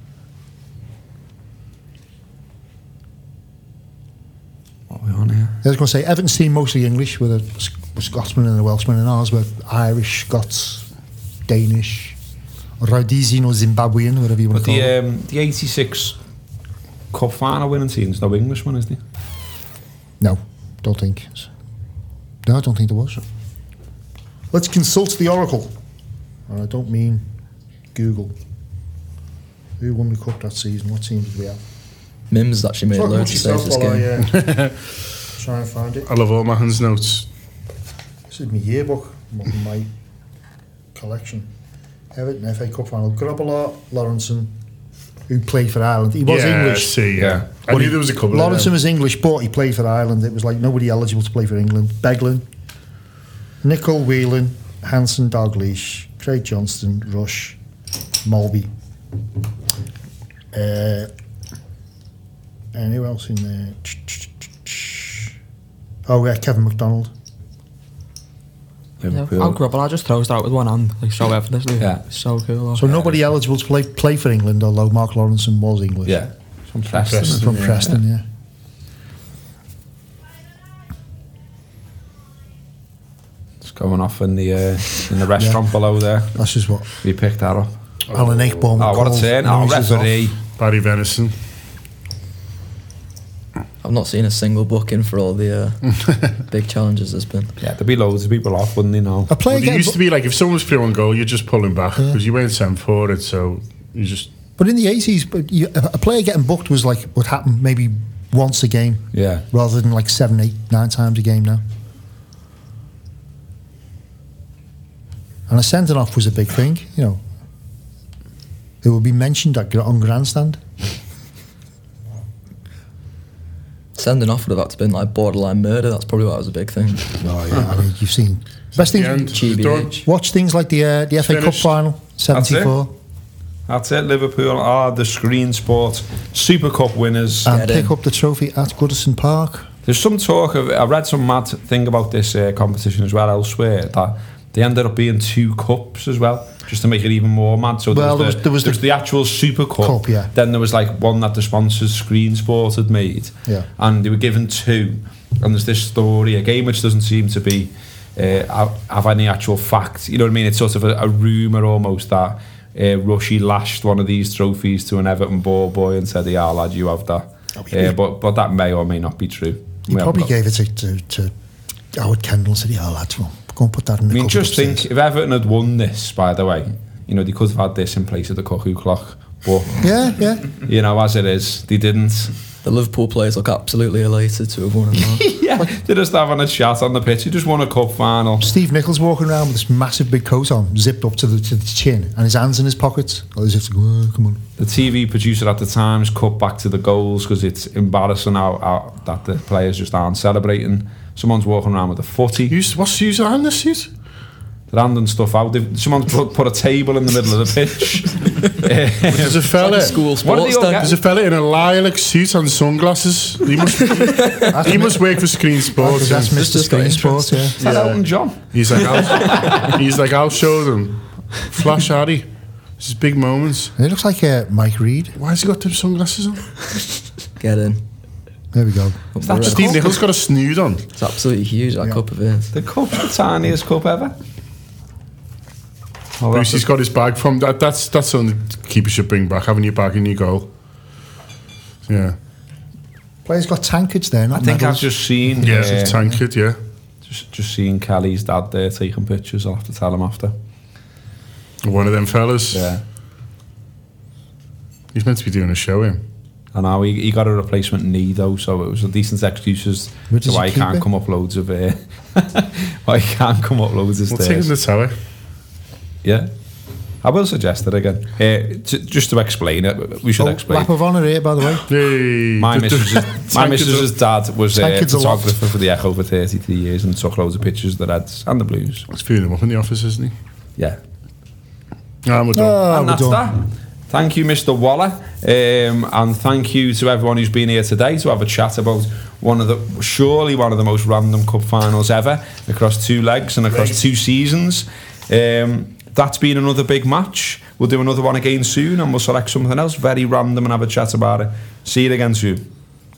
What are we on here? I was going to say, Everton's team mostly English, with a, S- a Scotsman and a Welshman, and ours were Irish, Scots, Danish, Rhodesian or Zimbabwean, whatever you want But to call the it. um, the eighty-six Cup final winning team's no Englishman, is he? No, don't think. No, I don't think there was. Let's consult the Oracle. And I don't mean Google. Who won the cup that season? What team did we have? Mims has actually made Talk loads of amongst saves this yourself game. while I, uh, try and find it. I love all my hands notes. This is my yearbook, my, my collection. Everton F A Cup final. Grobbelaar, Lawrenson, who played for Ireland. He was yeah, English. see, yeah. I But knew he- there was a couple Lawrenson of them. was English, but he played for Ireland. It was like nobody eligible to play for England. Beglin, Nicol Whelan, Hanson Dalglish, Craig Johnston, Rush, Mulby. Uh, and who else in there? Oh, yeah, Kevin McDonald. Yeah, Liverpool. how Grobbelaar just throws it out with one hand, like so effortlessly. Yeah. It's so cool. So nobody eligible to play play for England, although Mark Lawrenson was English. Yeah. From Preston. Preston. From Yeah. Preston, yeah. It's going off in the uh, in the restaurant below there. That's just what We picked that up. Alan Ayckbourne Oh, what a calls turn. Oh, noises referee. off. Barry Venison. I've not seen a single booking for all the uh, big challenges there's been. Yeah, there'd be loads of people off, wouldn't they now? A player Well, it getting used to be like if someone was through on goal, you're just pulling back because you weren't sent for it, so you just. But in the eighties, but you, a player getting booked was like what happened maybe once a game, Yeah. rather than like seven, eight, nine times a game now. And a sending off was a big thing, you know. It would be mentioned at, on grandstand. Sending off would have had to been like borderline murder. That's probably why it was a big thing. Oh yeah, I mean, you've seen best The things. end. G B Done. H. Watch things like the uh, the F A Cup Finished. final, seventy-four, That's it. Liverpool are the Screen Sport Super Cup winners. and Get pick in. up the trophy at Goodison Park. There's some talk of, I read some mad thing about this uh, competition as well elsewhere, that they ended up being two cups as well, just to make it even more mad. So Well, there was, there the, was- there was the, actual Super Cup, Cup, yeah. then there was like one that the sponsors Screen Sport had made, Yeah. and they were given two, and there's this story, a game which doesn't seem to be uh, have, have any actual fact, you know what I mean, it's sort of a, a rumour almost that uh, Rushy lashed one of these trophies to an Everton ball boy and said, yeah lad, you have that. Oh, he- uh, but, but that may or may not be true. He We haven't probably got- gave it to, to, to Howard Kendall and said, "Yeah, lads, well, go and put that in the I mean, cupboard just upstairs." think, if Everton had won this, by the way, you know, they could have had this in place of the cuckoo clock. But, Yeah, yeah. you know, as it is, they didn't. The Liverpool players look absolutely elated to have won them all. Yeah, they're just having a chat on the pitch. He just won a cup final. Steve Nicholls walking around with this massive big coat on, zipped up to the, to the chin, and his hands in his pockets. As if to go, oh, come on. The T V producer at the Times cut back to the goals because it's embarrassing how, how that the players just aren't celebrating. Someone's walking around with a footy. Who's, what's who's on this suit? They're handing stuff out. They've, someone's put, put a table in the middle of the pitch. There's a fella. Like a school What sports are they all day. There's a fella in a lilac suit and sunglasses. He must, he must work for Screen Sports. That's and Mister Just got Screen entrance. Sports, yeah. Is that Yeah. Elton John? He's like, I'll, he's like, I'll show them. Flash Harry. This is big moments. It looks like uh, Mike Reed. Why has he got them sunglasses on? Get in. There we go. Is that the Steve cup? Nicholls got a snood on. It's absolutely huge, that Yeah. cup of his. The cup's the tiniest cup ever. Oh, that's Brucey's got his bag from that. That's that's something keepers should bring back. Having your bag in your goal. Yeah. Players got tankards there, I not think medals. I've just seen. Yeah, uh, it's a tankard, yeah. Just, just seen Kelly's dad there taking pictures. I'll have to tell him after. One of them fellas. Yeah. He's meant to be doing a show, him. I know he, he got a replacement knee though, so it was a decent excuse as Where to does why he he can't keep it? come up loads of uh, why he can't come up loads of We'll take him to stairs. the tower. Yeah, I will suggest it again. Uh, to, just to explain it, we should Oh, explain. lap of honour here, by the way. Hey, My the- the- missus' my tankard's missus' dad was a Tankard's a lot. photographer for the Echo for thirty-three years and took loads of pictures of the Reds and the Blues. He's feeling him up in the office, isn't he? Yeah. Ah, we're done. Oh, and we're that's done. that. Thank you, Mister Waller, um, and thank you to everyone who's been here today to have a chat about one of the surely one of the most random cup finals ever across two legs and across two seasons. Um, that's been another big match. We'll do another one again soon, and we'll select something else very random and have a chat about it. See you again soon.